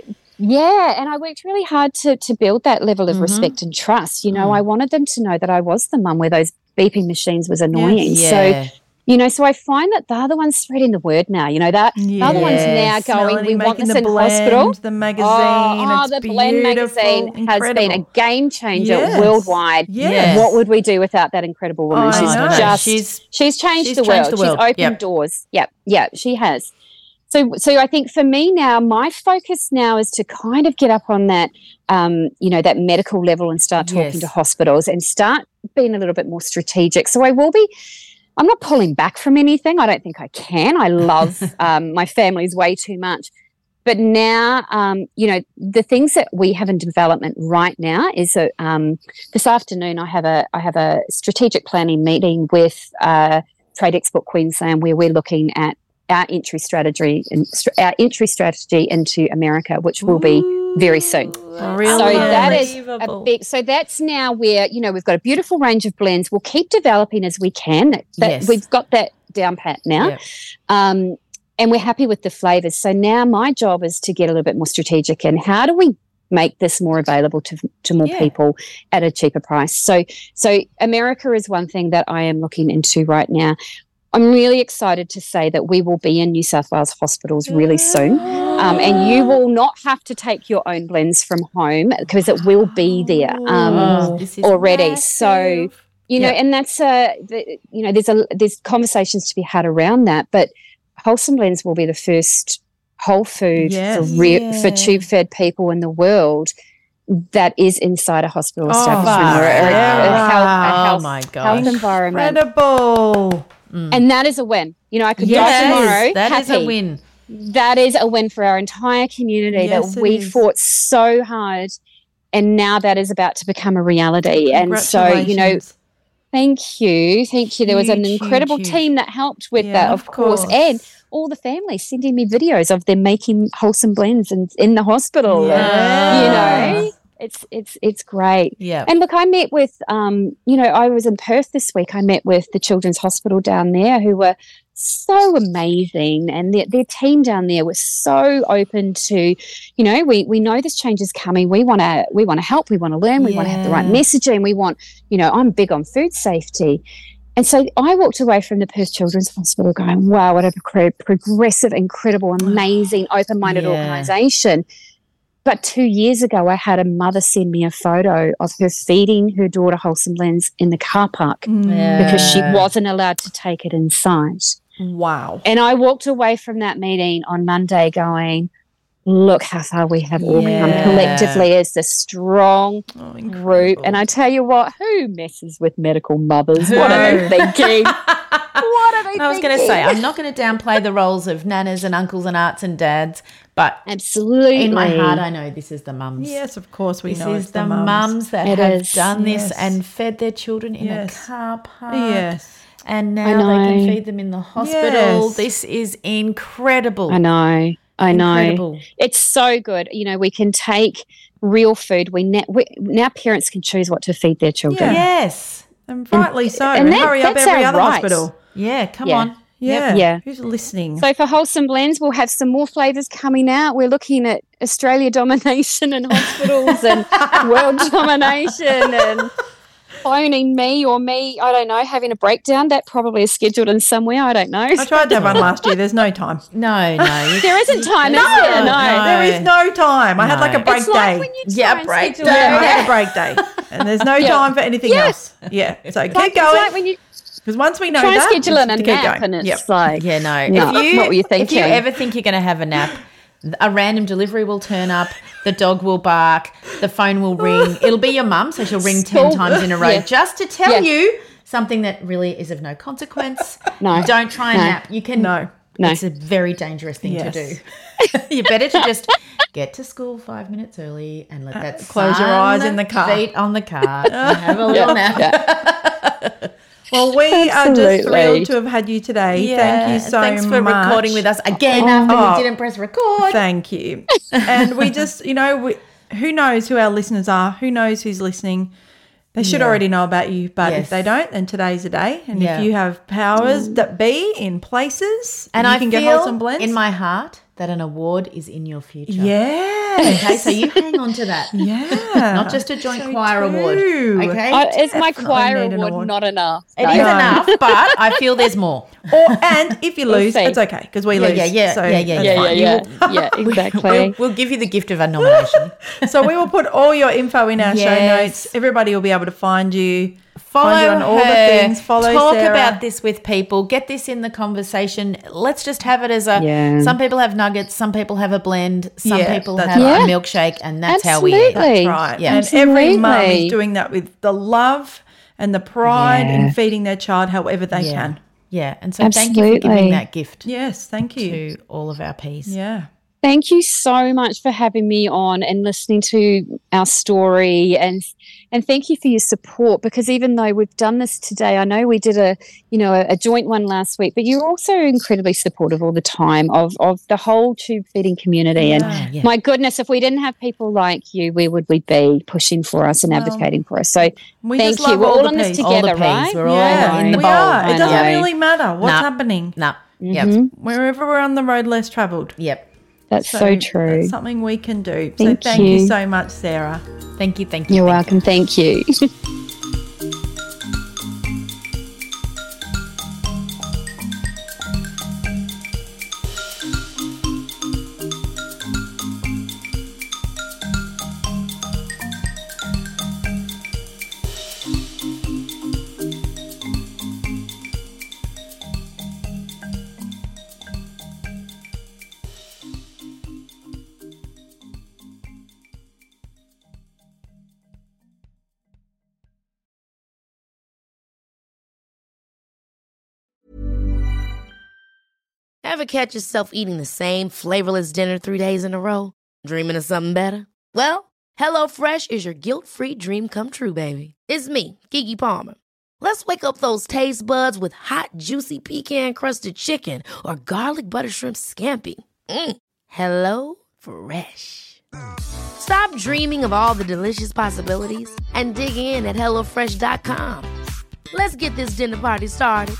Yeah, and I worked really hard to to build that level of Mhm. respect and trust. You know, Mm. I wanted them to know that I was the mum where those beeping machines was annoying. Yeah. So, you know, so I find that they're the ones spreading the word now. You know, that they're the ones now Yes. going, Melanie we want making this the in blend, hospital. the magazine. Oh, oh, it's the Blend beautiful, magazine has been a incredible. game changer Yes. worldwide. Yes. What would we do without that incredible woman? I she's know. just She's- she's changed she's the changed world. the world. She's opened Yep. doors. Yep, yeah, she has. So, so I think for me now, my focus now is to kind of get up on that, um, you know, that medical level and start talking Yes. to hospitals and start being a little bit more strategic. So I will be. I'm not pulling back from anything. I don't think I can. I love um, my family's way too much. But now, um, you know, the things that we have in development right now is that um, this afternoon I have a I have a strategic planning meeting with uh, Trade Export Queensland where we're looking at our entry strategy and our entry strategy into America, which will be very soon. Really? So that is a Unbelievable. big. So that's now where, you know, we've got a beautiful range of blends. We'll keep developing as we can. That, that Yes. we've got that down pat now. Yep. Um, and we're happy with the flavors. So now my job is to get a little bit more strategic and how do we make this more available to to more Yeah. people at a cheaper price. So so America is one thing that I am looking into right now. I'm really excited to say that we will be in New South Wales hospitals really soon. Um, and you will not have to take your own blends from home because it will be there um, Oh, this is already. So, massive. you know, Yep. and that's, uh, the, you know, there's a there's conversations to be had around that. But Wholesome Blends will be the first whole food Yes. for, re- Yeah. for tube-fed people in the world that is inside a hospital Oh, establishment or a, a, a health, a Oh health, my health gosh. environment. Incredible. And that is a win. You know, I could Yes, die tomorrow. that is happy. a win. That is a win for our entire community Yes, that it we is. fought so hard, and now that is about to become a reality. And so, you know, Congratulations. thank you, thank you. There was an Huge, incredible huge, huge. team that helped with Yeah, that, of, of course. course. and all the families sending me videos of them making wholesome blends in, in the hospital. Yes. And, you know, it's it's it's great. Yeah. And look, I met with, um, you know, I was in Perth this week. I met with the Children's Hospital down there who were so amazing, and their, their team down there was so open to, you know, we we know this change is coming. We want to we want to help. We want to learn. We want to have the right Yeah. messaging. We want, you know, I'm big on food safety. And so I walked away from the Perth Children's Hospital going, wow, what a pro- progressive, incredible, amazing, open-minded Yeah. organisation. But two years ago, I had a mother send me a photo of her feeding her daughter Wholesome Blends in the car park Yeah. because she wasn't allowed to take it inside. Wow. And I walked away from that meeting on Monday going, look how far we have all Yeah. come collectively as the strong Oh, group. incredible. And I tell you what, who messes with medical mothers? What are they Who? thinking? What are they I was going to thinking? say, I'm not going to downplay the roles of nanas and uncles and aunts and dads, but Absolutely. in my heart, I know this is the mums. Yes, of course we This know is it's the mums. mums that It have is. done this Yes. and fed their children in Yes. a car park. Yes. And now they can know. feed them in the hospital. Yes. This is incredible. I know. I know. Incredible. It's so good. You know, we can take real food. We, na- we now parents can choose what to feed their children. Yeah. Yes. And rightly so. and And that- hurry up that's every our other right. hospital. Yeah, come Yeah. on. Yeah. Yeah. Who's listening? So for Wholesome Blends, we'll have some more flavours coming out. We're looking at Australia domination in hospitals and world domination and phoning me or me, I don't know, having a breakdown. That probably is scheduled in somewhere. I don't know. I tried to have one last year. There's no time. No, no. you- There isn't time, is there? No. no. There is no time. I had like a No. break It's like day. when you Yeah, try and break schedule day. Yeah, I a- had a break day. And there's no Yeah. time for anything Yeah. else. Yeah. So Like, keep it's like going. when you Because once we know try and that, schedule in a to keep nap going. and it's Yep. like, Yeah, no. No, if you, what were you If you thinking? ever think you're going to have a nap, a random delivery will turn up, the dog will bark, the phone will ring. It'll be your mum, so she'll ring ten School. times in a row Yeah. just to tell Yeah. you something that really is of no consequence. No. Don't try and No. nap. You can. No. No. It's a very dangerous thing Yes. to do. You're better to just get to school five minutes early and let that close your sun eyes in the car. beat on the car and have a little nap. Well, we are just Absolutely. thrilled to have had you today. Thank you so Thanks for much. recording with us again after Oh. we didn't press record. Thank you. And we just, you know, we, who knows who our listeners are? Who knows who's listening? They should Yeah. already know about you, but Yes. if they don't, then today's the day. And Yeah. if you have powers that be in places, And you I can feel get wholesome blends. in my heart that an award is in your future. Yeah. Okay, so you hang on to that. Yeah. Not just a joint So choir true. award. Okay. Uh, is my Definitely choir need an award, award. not enough? It No. is No. enough, but I feel there's more. Or and if you We'll lose, see. it's okay because we Yeah, lose. yeah, yeah, So yeah, yeah, that's Yeah, fine. yeah, You yeah. Yeah, exactly. We'll, we'll give you the gift of a nomination. will- so we will put all your info in our show Yes. notes. Everybody will be able to find you. Follow find you on all the her. things. Follow Talk Sarah. about this with people. Get this in the conversation. Let's just have it as a. Yeah. Some people have nuggets. Some people have a blend. Some Yeah, people that's have right. a milkshake, and that's how we eat. Absolutely. Right. Yeah. And every mum Absolutely. is doing that with the love and the pride Yeah. in feeding their child however they Yeah. can. Yeah, and so thank you for Absolutely. giving that gift Yes, thank you. to all of our P's. Yeah. Thank you so much for having me on and listening to our story, and and thank you for your support, because even though we've done this today, I know we did a you know a, a joint one last week, but you're also incredibly supportive all the time of of the whole tube feeding community. And Yeah, yeah. my goodness, if we didn't have people like you, where would we be pushing for us and Well, advocating for us? So We thank just you. love We're all all the in this Ps. together, All the Ps. right? We're all Yeah, in the we bowl. are. It I doesn't know. really matter what's Nah. happening. Nah. Yep. Mhm. Wherever we're on the road less travelled. Yep. That's so, true. That's something we can do. so Thank thank you. you. so much, Sarah. Thank you. Thank you. You're thank you. welcome. Thank you. Ever catch yourself eating the same flavorless dinner three days in a row? Dreaming of something better? Well, HelloFresh is your guilt-free dream come true, baby. It's me, Keke Palmer. Let's wake up those taste buds with hot, juicy pecan-crusted chicken or garlic butter shrimp scampi. Mm. Hello Fresh. Stop dreaming of all the delicious possibilities and dig in at hello fresh dot com. Let's get this dinner party started.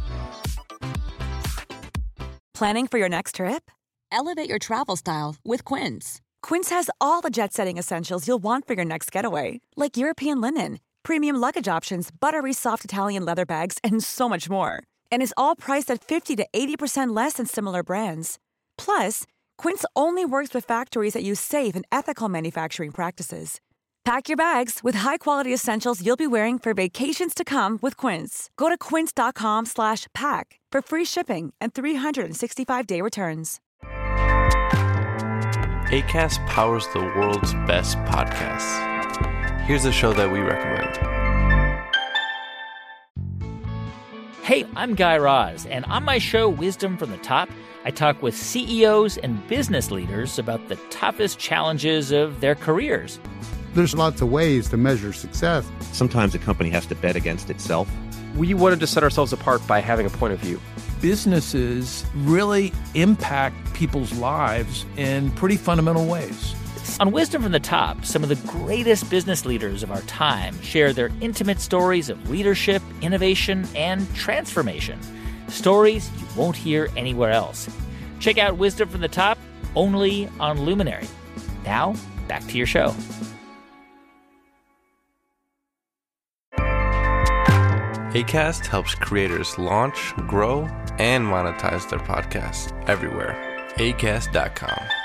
Planning for your next trip? Elevate your travel style with Quince. Quince has all the jet-setting essentials you'll want for your next getaway, like European linen, premium luggage options, buttery soft Italian leather bags, and so much more. And is all priced at fifty to eighty percent less than similar brands. Plus, Quince only works with factories that use safe and ethical manufacturing practices. Pack your bags with high-quality essentials you'll be wearing for vacations to come with Quince. Go to quince.com slash pack for free shipping and three sixty-five day returns. Acast powers the world's best podcasts. Here's a show that we recommend. Hey, I'm Guy Raz, and on my show, Wisdom from the Top, I talk with C E Os and business leaders about the toughest challenges of their careers. There's lots of ways to measure success. Sometimes a company has to bet against itself. We wanted to set ourselves apart by having a point of view. Businesses really impact people's lives in pretty fundamental ways. On Wisdom from the Top, some of the greatest business leaders of our time share their intimate stories of leadership, innovation, and transformation. Stories you won't hear anywhere else. Check out Wisdom from the Top, only on Luminary. Now, back to your show. Acast helps creators launch, grow, and monetize their podcasts everywhere. acast dot com.